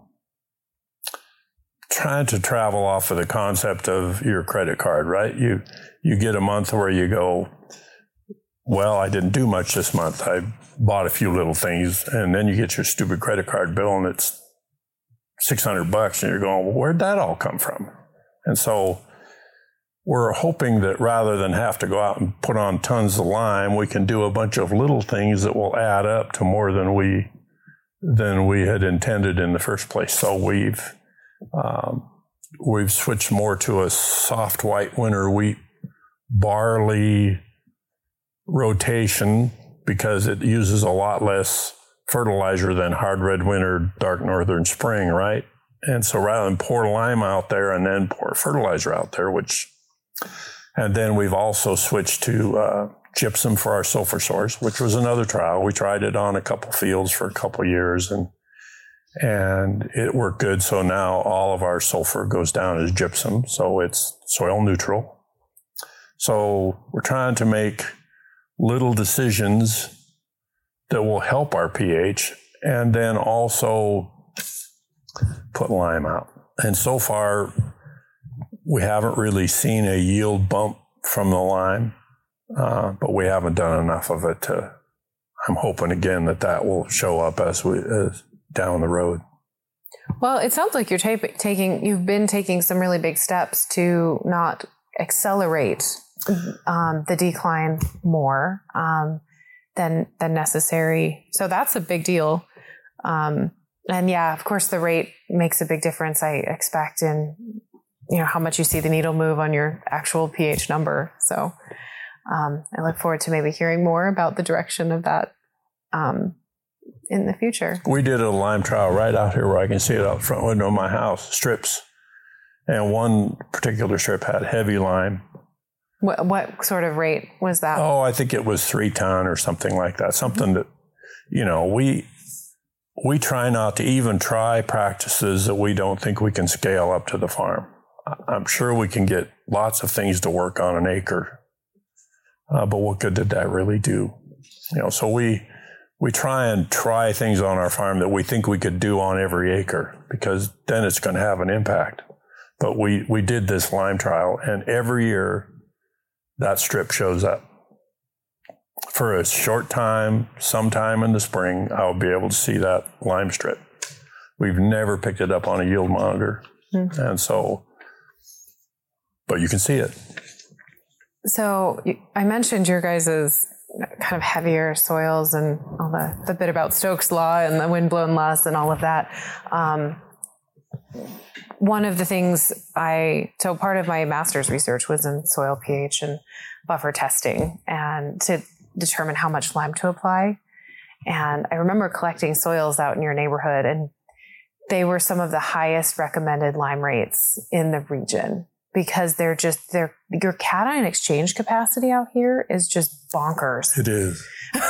trying to travel off of the concept of your credit card, right? You, you get a month where you go, well, I didn't do much this month. I bought a few little things, and then you get your stupid credit card bill and it's six hundred bucks, and you're going, well, where'd that all come from? And so we're hoping that rather than have to go out and put on tons of lime, we can do a bunch of little things that will add up to more than we than we had intended in the first place. So we've um, we've switched more to a soft white winter wheat barley rotation because it uses a lot less fertilizer than hard red winter, dark northern spring, right? And so rather than pour lime out there and then pour fertilizer out there, which, and then we've also switched to uh, gypsum for our sulfur source, which was another trial. We tried it on a couple fields for a couple years, and and it worked good. So now all of our sulfur goes down as gypsum, so it's soil neutral. So we're trying to make little decisions that will help our pH, and then also put lime out. And so far, we haven't really seen a yield bump from the lime, uh, but we haven't done enough of it to, I'm hoping again that that will show up as we as down the road. Well, it sounds like you're ta- taking, you've been taking some really big steps to not accelerate um, the decline more um, than than necessary. So that's a big deal. Um, and yeah, of course, the rate makes a big difference. I expect in you know, how much you see the needle move on your actual pH number. So um, I look forward to maybe hearing more about the direction of that um, in the future. We did a lime trial right out here where I can see it out the front window of my house, strips. And one particular strip had heavy lime. What, what sort of rate was that? Oh, I think it was three ton or something like that. Something that, you know, we we try not to even try practices that we don't think we can scale up to the farm. I'm sure we can get lots of things to work on an acre, uh, but what good did that really do? You know, so we we try and try things on our farm that we think we could do on every acre, because then it's going to have an impact. But we we did this lime trial, and every year that strip shows up. For a short time, sometime in the spring, I'll be able to see that lime strip. We've never picked it up on a yield monitor. Mm-hmm. And so, but you can see it. So I mentioned your guys' kind of heavier soils and all the, the bit about Stokes' law and the wind-blown loss and all of that. Um, one of the things I, so part of my master's research was in soil pH and buffer testing, and to determine how much lime to apply. And I remember collecting soils out in your neighborhood, and they were some of the highest recommended lime rates in the region, because they're just, they're, your cation exchange capacity out here is just bonkers. It is.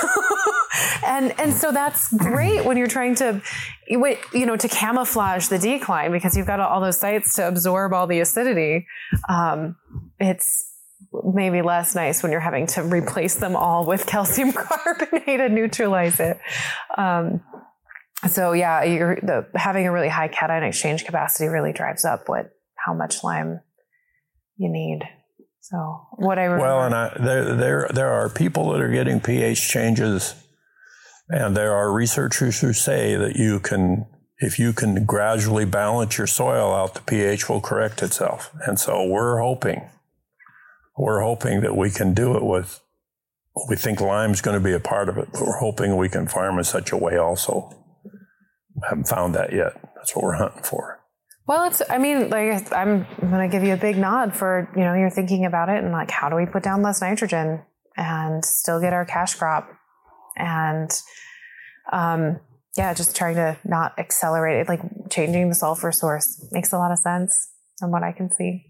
And and so that's great when you're trying to, you know, to camouflage the decline, because you've got all those sites to absorb all the acidity. Um, it's maybe less nice when you're having to replace them all with calcium carbonate and neutralize it. Um, so yeah, you're the, having a really high cation exchange capacity really drives up what how much lime you need. So what I remember. Well, and I, there there there are people that are getting pH changes. And there are researchers who say that you can, if you can gradually balance your soil out, the pH will correct itself. And so we're hoping, we're hoping that we can do it with, we think lime's going to be a part of it, but we're hoping we can farm in such a way also. We haven't found that yet. That's what we're hunting for. Well, it's, I mean, like, I'm going to give you a big nod for, you know, you're thinking about it and like, how do we put down less nitrogen and still get our cash crop? And, um, yeah, just trying to not accelerate it, like changing the sulfur source makes a lot of sense from what I can see.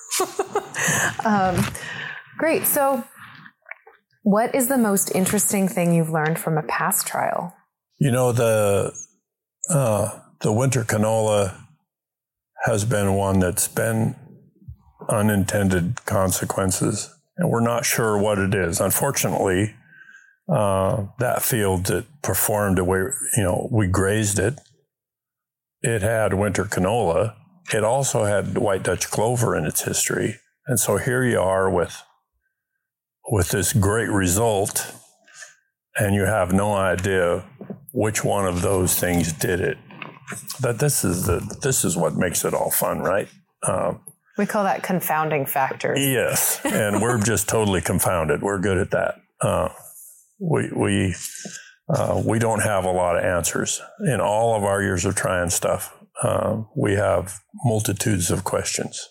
um, great. So what is the most interesting thing you've learned from a past trial? You know, the, uh, the winter canola has been one that's been unintended consequences, and we're not sure what it is. Unfortunately, Uh, that field that performed the way, you know, we grazed it. It had winter canola. It also had white Dutch clover in its history. And so here you are with, with this great result, and you have no idea which one of those things did it. But this is the, this is what makes it all fun, right? Um, we call that confounding factors. Yes. And we're just totally confounded. We're good at that. Uh, We we uh, we don't have a lot of answers in all of our years of trying stuff. Uh, we have multitudes of questions,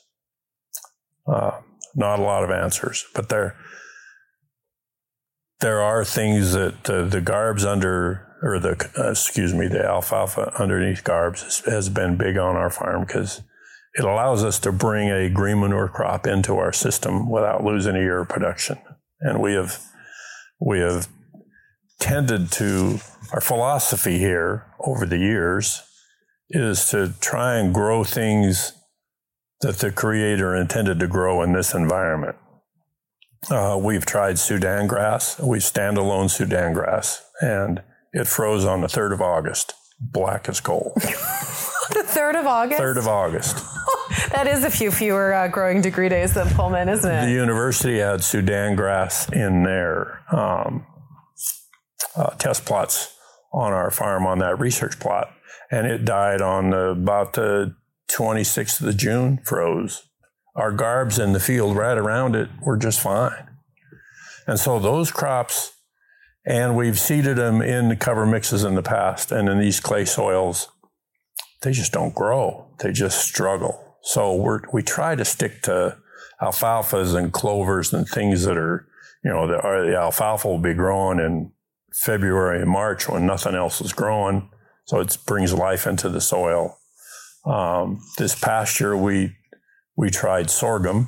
uh, not a lot of answers. But there there are things that uh, the garbs under, or the uh, excuse me, the alfalfa underneath garbs has, has been big on our farm, because it allows us to bring a green manure crop into our system without losing a year of production, and we have. We have tended to, our philosophy here over the years is to try and grow things that the Creator intended to grow in this environment. Uh, we've tried Sudan grass, we standalone Sudan grass, and it froze on the third of August, black as coal. The third of August? third of August. That is a few fewer uh, growing degree days than Pullman, isn't it? The university had Sudan grass in their um, uh, test plots on our farm on that research plot, and it died on the, about the twenty-sixth of June, froze. Our garbs in the field right around it were just fine. And so those crops, and we've seeded them in the cover mixes in the past, and in these clay soils, they just don't grow. They just struggle. So we're, we try to stick to alfalfas and clovers and things that are, you know, the, the alfalfa will be growing in February and March when nothing else is growing. So it brings life into the soil. Um, this past year, we we tried sorghum,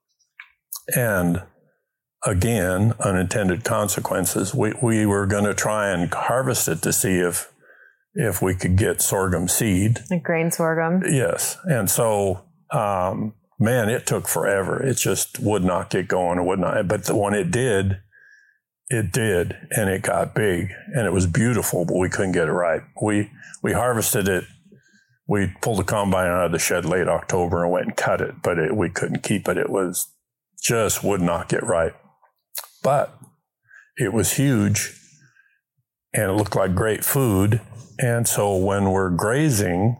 and again, unintended consequences. We we were going to try and harvest it to see if if we could get sorghum seed. Like grain sorghum. Yes, and so um, man, it took forever. It just would not get going. It would not. But the, when it did, it did, and it got big, and it was beautiful. But we couldn't get it right. We we harvested it. We pulled the combine out of the shed late October and went and cut it, but it, we couldn't keep it. It was just would not get right. But it was huge, and it looked like great food. And so when we're grazing,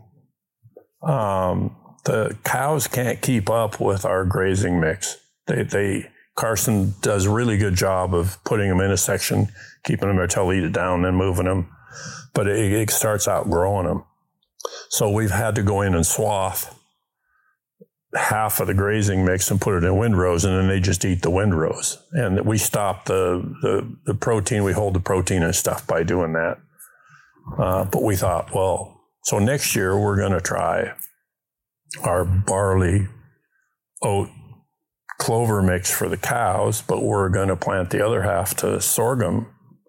um, the cows can't keep up with our grazing mix. They, they Carson does a really good job of putting them in a section, keeping them there till they eat it down, then moving them. But it, it starts outgrowing them. So we've had to go in and swath half of the grazing mix and put it in windrows, and then they just eat the windrows. And we stop the, the, the protein, we hold the protein and stuff by doing that. Uh, but we thought, well, so next year we're going to try our barley, oat, clover mix for the cows, but we're going to plant the other half to sorghum,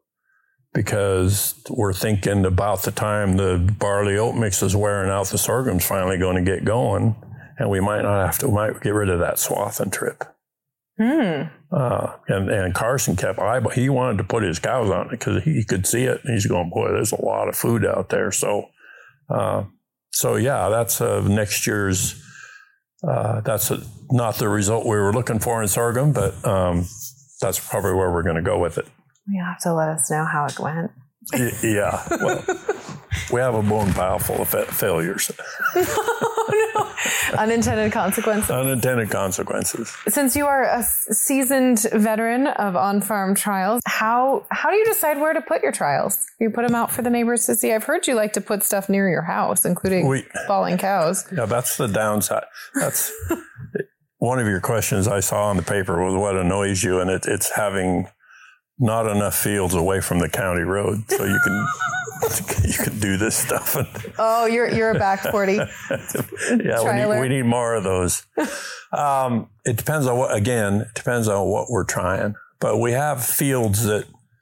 because we're thinking about the time the barley oat mix is wearing out, the sorghum's finally going to get going, and we might not have to, we might get rid of that swath and trip. Hmm. Uh, and, and Carson kept, I, he wanted to put his cows on it because he could see it. And he's going, boy, there's a lot of food out there. So, uh, so yeah, that's uh, next year's, uh, that's a, not the result we were looking for in sorghum, but um, that's probably where we're going to go with it. You'll have to let us know how it went. Yeah. Well, we have a bone pile full of fa- failures. Oh, no. Unintended consequences. Unintended consequences. Since you are a seasoned veteran of on-farm trials, how how do you decide where to put your trials? You put them out for the neighbors to see. I've heard you like to put stuff near your house, including we, falling cows. Yeah, that's the downside. That's one of your questions I saw on the paper was what annoys you, and it, it's having not enough fields away from the county road, so you can you can do this stuff. And oh, you're you're a back forty. Yeah, we need, we need more of those. Um, it depends on what. Again, it depends on what we're trying. But we have fields that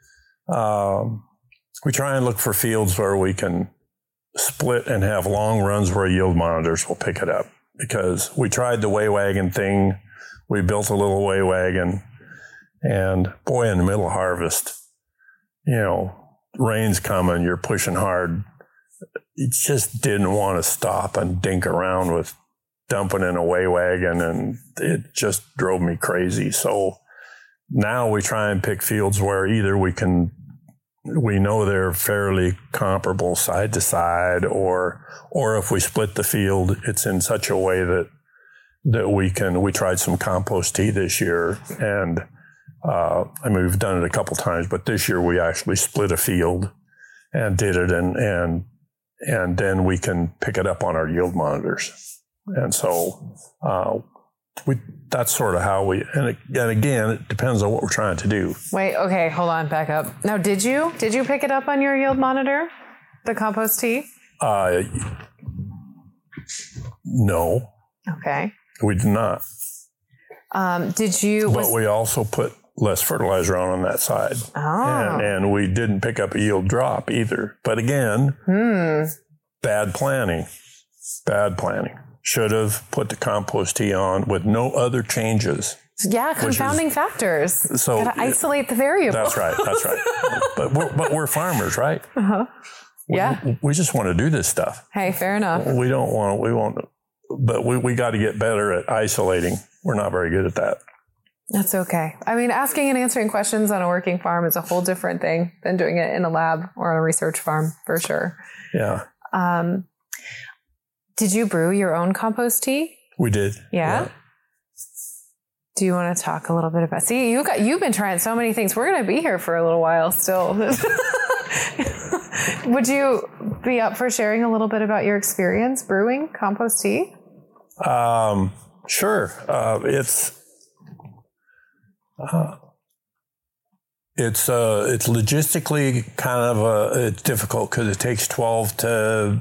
um, we try and look for fields where we can split and have long runs where yield monitors will pick it up. Because we tried the weigh wagon thing, we built a little weigh wagon. And boy, in the middle of harvest, you know, rain's coming, you're pushing hard. You just didn't want to stop and dink around with dumping in a weigh wagon, and it just drove me crazy. So now we try and pick fields where either we can, we know they're fairly comparable side to side, or, or if we split the field, it's in such a way that, that we can, we tried some compost tea this year, and Uh, I mean, we've done it a couple times, but this year we actually split a field and did it, and and and then we can pick it up on our yield monitors. And so uh, we that's sort of how we. And, it, and again, it depends on what we're trying to do. Wait, okay, hold on, back up. Now, did you did you pick it up on your yield monitor, the compost tea? Uh, no. Okay. We did not. Um, did you? But was, we also put less fertilizer on on that side. Oh. And, and we didn't pick up a yield drop either. But again, hmm. bad planning. Bad planning. Should have put the compost tea on with no other changes. Yeah, confounding is, factors. So gotta isolate the variables. That's right. That's right. but we're, but we're farmers, right? Uh-huh. We, Yeah. We just want to do this stuff. Hey, fair enough. We don't want. We want. But we we got to get better at isolating. We're not very good at that. That's okay. I mean, asking and answering questions on a working farm is a whole different thing than doing it in a lab or on a research farm, for sure. Yeah. Um, did you brew your own compost tea? We did. Yeah? yeah. Do you want to talk a little bit about? See, you got you've been trying so many things. We're going to be here for a little while still. Would you be up for sharing a little bit about your experience brewing compost tea? Um, sure. Uh, it's uh, it's uh, it's logistically kind of a, it's difficult because it takes twelve to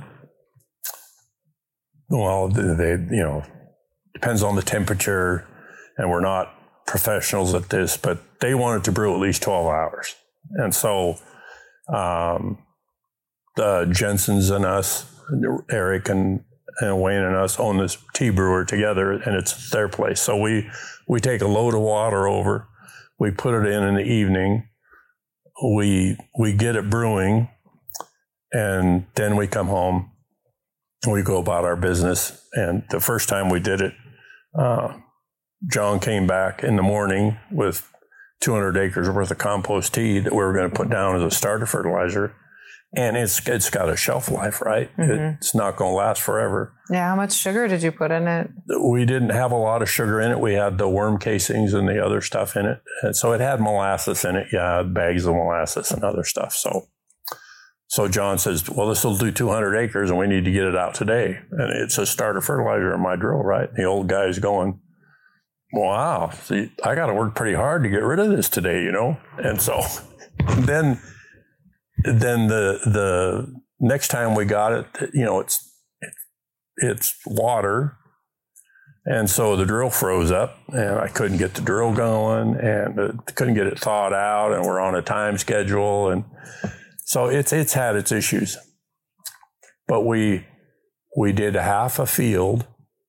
well, they you know depends on the temperature, and we're not professionals at this, but they want it to brew at least twelve hours, and so um, the Jensen's and us, Eric and. and Wayne and us own this tea brewer together, and it's their place. So we, we take a load of water over, we put it in in the evening, we, we get it brewing, and then we come home and we go about our business. And the first time we did it, uh, John came back in the morning with two hundred acres worth of compost tea that we were going to put down as a starter fertilizer. And it's it's got a shelf life, right? Mm-hmm. It's not going to last forever. Yeah. How much sugar did you put in it? We didn't have a lot of sugar in it. We had the worm casings and the other stuff in it. And so it had molasses in it. Yeah, bags of molasses and other stuff. So so John says, well, this will do two hundred acres and we need to get it out today. And it's a starter fertilizer in my drill, right? And the old guy's going, wow, see, I got to work pretty hard to get rid of this today, you know? And so then... Then the the next time we got it, you know, it's it's water, and so the drill froze up, and I couldn't get the drill going, and uh, couldn't get it thawed out, and we're on a time schedule, and so it's it's had its issues. But we we did half a field,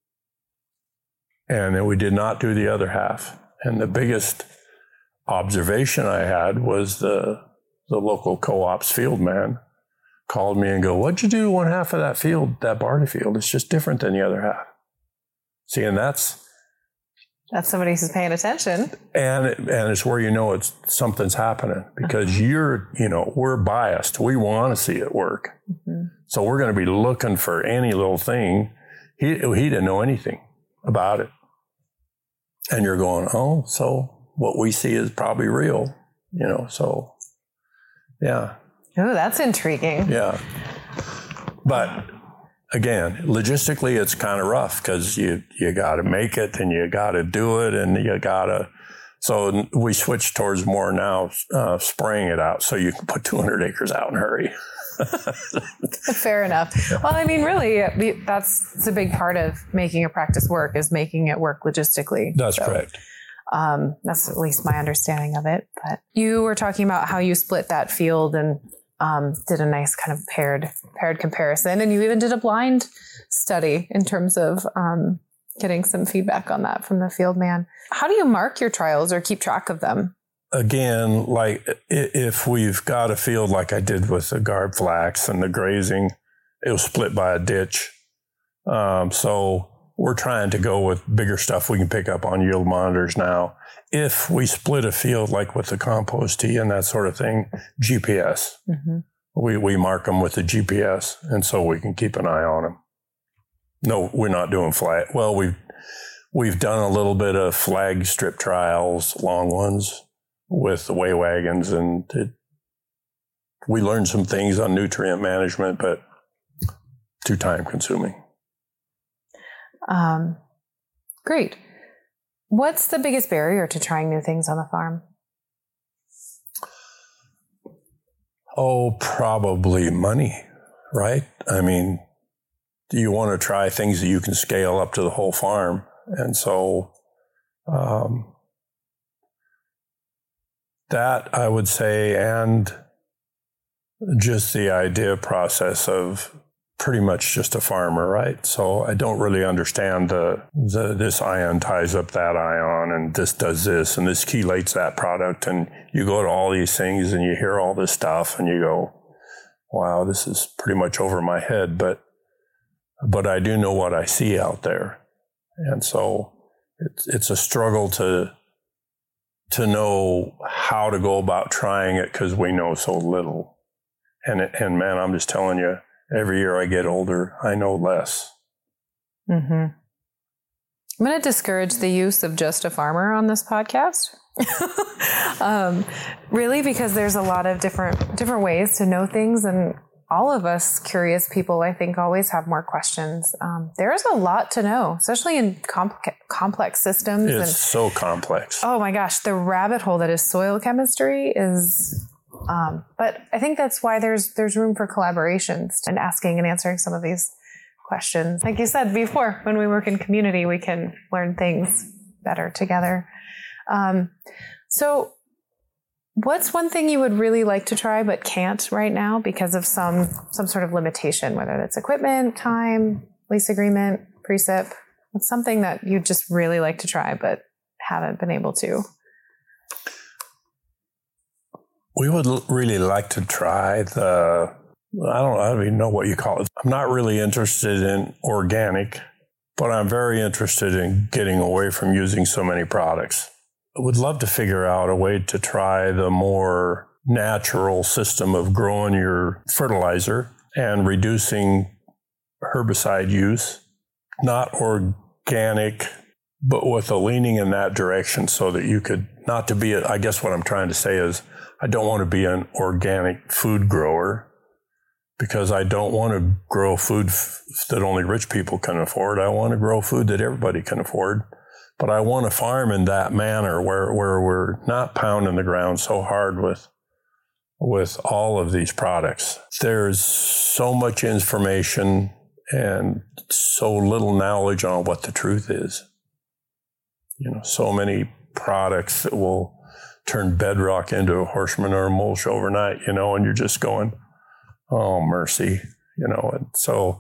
and then we did not do the other half. And the biggest observation I had was the. The local co-op's field man called me and go, what'd you do one half of that field, that barley field? It's just different than the other half. See, and that's... That's somebody who's paying attention. And it, and it's where you know it's something's happening because uh-huh. you're, you know, we're biased. We want to see it work. Mm-hmm. So we're going to be looking for any little thing. He, he didn't know anything about it. And you're going, oh, so what we see is probably real, you know, so... Yeah. Oh, that's intriguing. Yeah. But again, logistically, it's kind of rough because you, you got to make it and you got to do it and you got to. So we switched towards more now uh, spraying it out so you can put two hundred acres out in a hurry. Fair enough. Well, I mean, really, that's a big part of making a practice work is making it work logistically. That's so. correct. Um, that's at least my understanding of it. But you were talking about how you split that field and um, did a nice kind of paired paired comparison. And you even did a blind study in terms of um, getting some feedback on that from the field man. How do you mark your trials or keep track of them? Again, like if we've got a field like I did with the garb flax and the grazing, it was split by a ditch. Um, so... We're trying to go with bigger stuff we can pick up on yield monitors now. If we split a field like with the compost tea and that sort of thing, G P S. Mm-hmm. We we mark them with the G P S, and so we can keep an eye on them. No, we're not doing flag. Well, we've we've done a little bit of flag strip trials, long ones, with the weigh wagons, and it, we learned some things on nutrient management, but too time consuming. Um, great. What's the biggest barrier to trying new things on the farm? Oh, probably money, right? I mean, you want to try things that you can scale up to the whole farm. And so um, that I would say, and just the idea process of pretty much just a farmer, right? So I don't really understand the, the this ion ties up that ion and this does this and this chelates that product. And you go to all these things and you hear all this stuff and you go, wow, this is pretty much over my head. But but I do know what I see out there. And so it's it's a struggle to to know how to go about trying it because we know so little. And and man, I'm just telling you, every year I get older, I know less. Mm-hmm. I'm going to discourage the use of just a farmer on this podcast. um, really, because there's a lot of different different ways to know things, and all of us curious people, I think, always have more questions. Um, there's a lot to know, especially in compl- complex systems. It's and, so complex. Oh my gosh, the rabbit hole that is soil chemistry is. Um, but I think that's why there's there's room for collaborations and asking and answering some of these questions. Like you said before, when we work in community, we can learn things better together. Um, so. What's one thing you would really like to try but can't right now because of some some sort of limitation, whether that's equipment, time, lease agreement, precip? What's something that you just really like to try but haven't been able to? We would really like to try the, I don't, I don't even know what you call it. I'm not really interested in organic, but I'm very interested in getting away from using so many products. I would love to figure out a way to try the more natural system of growing your fertilizer and reducing herbicide use, not organic, but with a leaning in that direction so that you could, not to be, a, I guess what I'm trying to say is I don't want to be an organic food grower because I don't want to grow food f- that only rich people can afford. I want to grow food that everybody can afford. But I want to farm in that manner where, where we're not pounding the ground so hard with with all of these products. There's so much information and so little knowledge on what the truth is. You know, so many products that will turn bedrock into a horse manure mulch overnight, you know, and you're just going, oh, mercy, you know. And so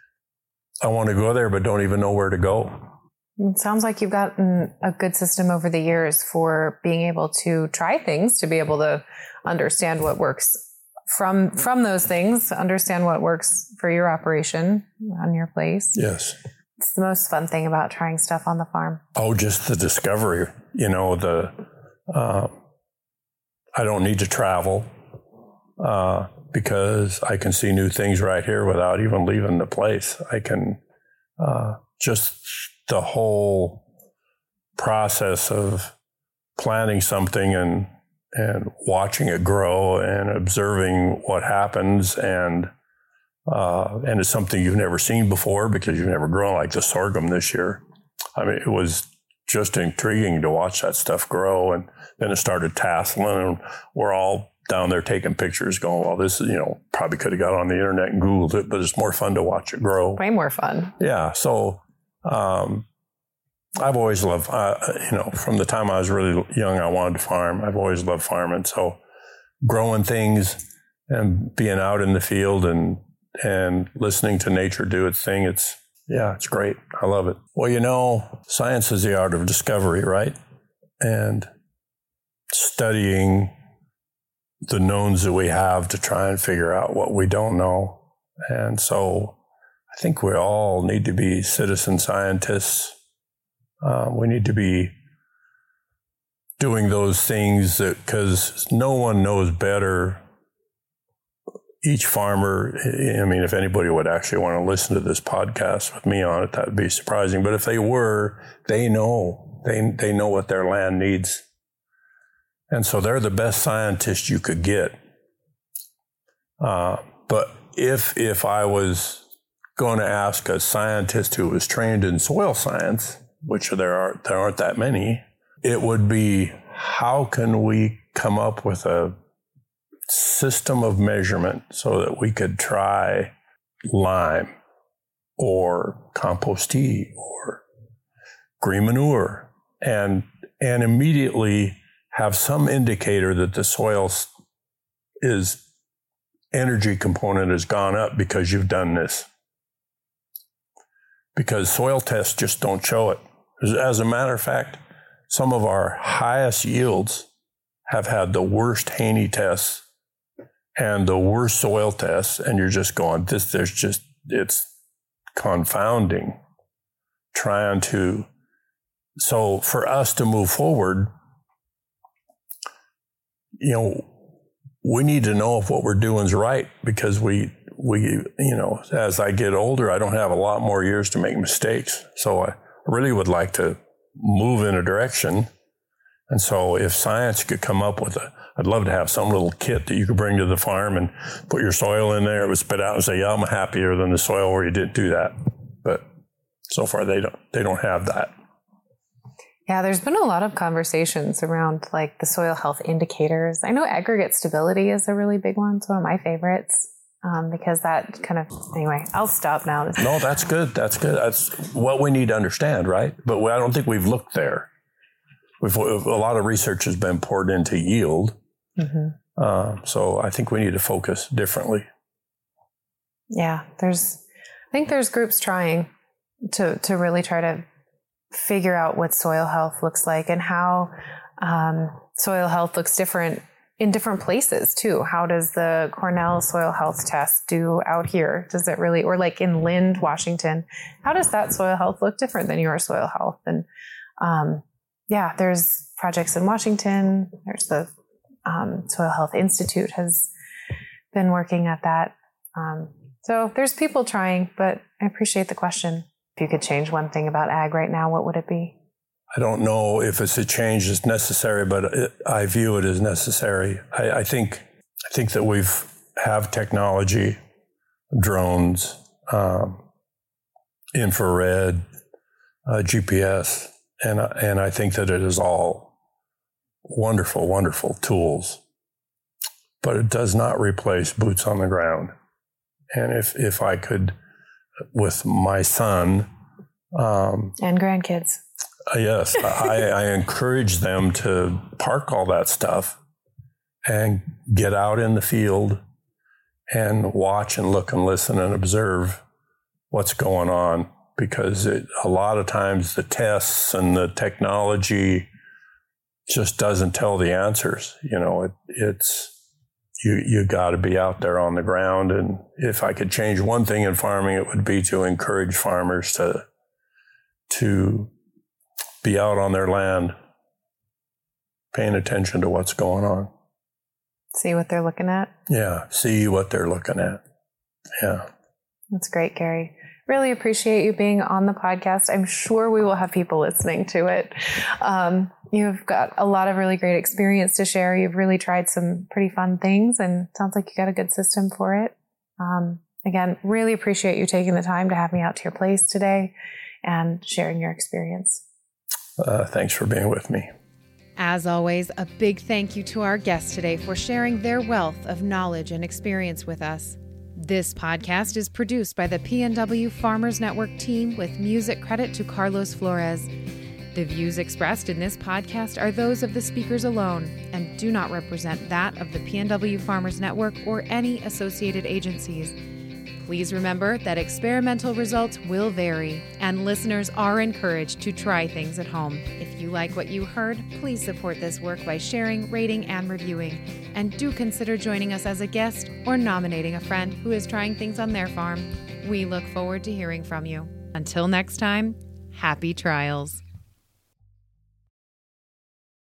I want to go there, but don't even know where to go. It sounds like you've gotten a good system over the years for being able to try things, to be able to understand what works from from those things, understand what works for your operation on your place. Yes. It's the most fun thing about trying stuff on the farm. Oh, just the discovery. You know, the uh, I don't need to travel uh, because I can see new things right here without even leaving the place. I can uh, just... the whole process of planting something and and watching it grow and observing what happens and uh, and it's something you've never seen before because you've never grown like the sorghum this year. I mean, it was just intriguing to watch that stuff grow, and then it started tasseling, and we're all down there taking pictures going, well, this is, you know, probably could have got on the internet and Googled it, but it's more fun to watch it grow. Way more fun. Yeah, so... Um, I've always loved, uh, you know, from the time I was really young, I wanted to farm. I've always loved farming. So growing things and being out in the field and, and listening to nature do its thing, it's, yeah, it's great. I love it. Well, you know, science is the art of discovery, right? And studying the knowns that we have to try and figure out what we don't know. And so I think we all need to be citizen scientists. Uh, we need to be doing those things that, because no one knows better. Each farmer, I mean, if anybody would actually want to listen to this podcast with me on it, that would be surprising. But if they were, they know, they they know what their land needs. And so they're the best scientists you could get. Uh, but if if I was going to ask a scientist who was trained in soil science, which there are there aren't that many, it would be, how can we come up with a system of measurement so that we could try lime or compost tea or green manure and and immediately have some indicator that the soil is energy component has gone up because you've done this. Because soil tests just don't show it. As a matter of fact, some of our highest yields have had the worst Haney tests and the worst soil tests, and you're just going, this, there's just, it's confounding trying to, so for us to move forward, you know, we need to know if what we're doing is right, because we, we, you know, as I get older, I don't have a lot more years to make mistakes. So I really would like to move in a direction And so if science could come up with a, I'd love to have some little kit that you could bring to the farm and put your soil in there. It would spit out and say, yeah, I'm happier than the soil where you didn't do that. But so far they don't, they don't have that. Yeah, there's been a lot of conversations around like the soil health indicators. I know aggregate stability is a really big one. It's one of my favorites um, because that kind of, anyway, I'll stop now. No, that's good. That's good. That's what we need to understand, right? But I don't think we've looked there. We've, a lot of research has been poured into yield. Mm-hmm. Uh, so I think we need to focus differently. Yeah, there's, I think there's groups trying to, to really try to figure out what soil health looks like and how um, soil health looks different in different places too. How does the Cornell soil health test do out here? Does it really, or like in Lind, Washington, how does that soil health look different than your soil health? And um, yeah, there's projects in Washington. There's the um, Soil Health Institute has been working at that. Um, so there's people trying, but I appreciate the question. If you could change one thing about ag right now, what would it be? I don't know if it's a change that's necessary, but it, I view it as necessary. I, I think I think that we've have technology, drones, um, infrared, uh, G P S, and and I think that it is all wonderful, wonderful tools, but it does not replace boots on the ground. And if if I could, with my son um, and grandkids. Uh, yes, I, I encourage them to park all that stuff and get out in the field and watch and look and listen and observe what's going on, because it, a lot of times the tests and the technology just doesn't tell the answers. You know, it, it's you you got to be out there on the ground. And if I could change one thing in farming, it would be to encourage farmers to to be out on their land, paying attention to what's going on. See what they're looking at? Yeah, see what they're looking at. Yeah. That's great, Gary. Really appreciate you being on the podcast. I'm sure we will have people listening to it. Um, you've got a lot of really great experience to share. You've really tried some pretty fun things, and it sounds like you got a good system for it. Um, again, really appreciate you taking the time to have me out to your place today and sharing your experience. Uh, thanks for being with me. As always, a big thank you to our guests today for sharing their wealth of knowledge and experience with us. This podcast is produced by the P N W Farmers Network team with music credit to Carlos Flores. The views expressed in this podcast are those of the speakers alone and do not represent that of the P N W Farmers Network or any associated agencies. Please remember that experimental results will vary, and listeners are encouraged to try things at home. If you like what you heard, please support this work by sharing, rating, and reviewing. And do consider joining us as a guest or nominating a friend who is trying things on their farm. We look forward to hearing from you. Until next time, happy trials.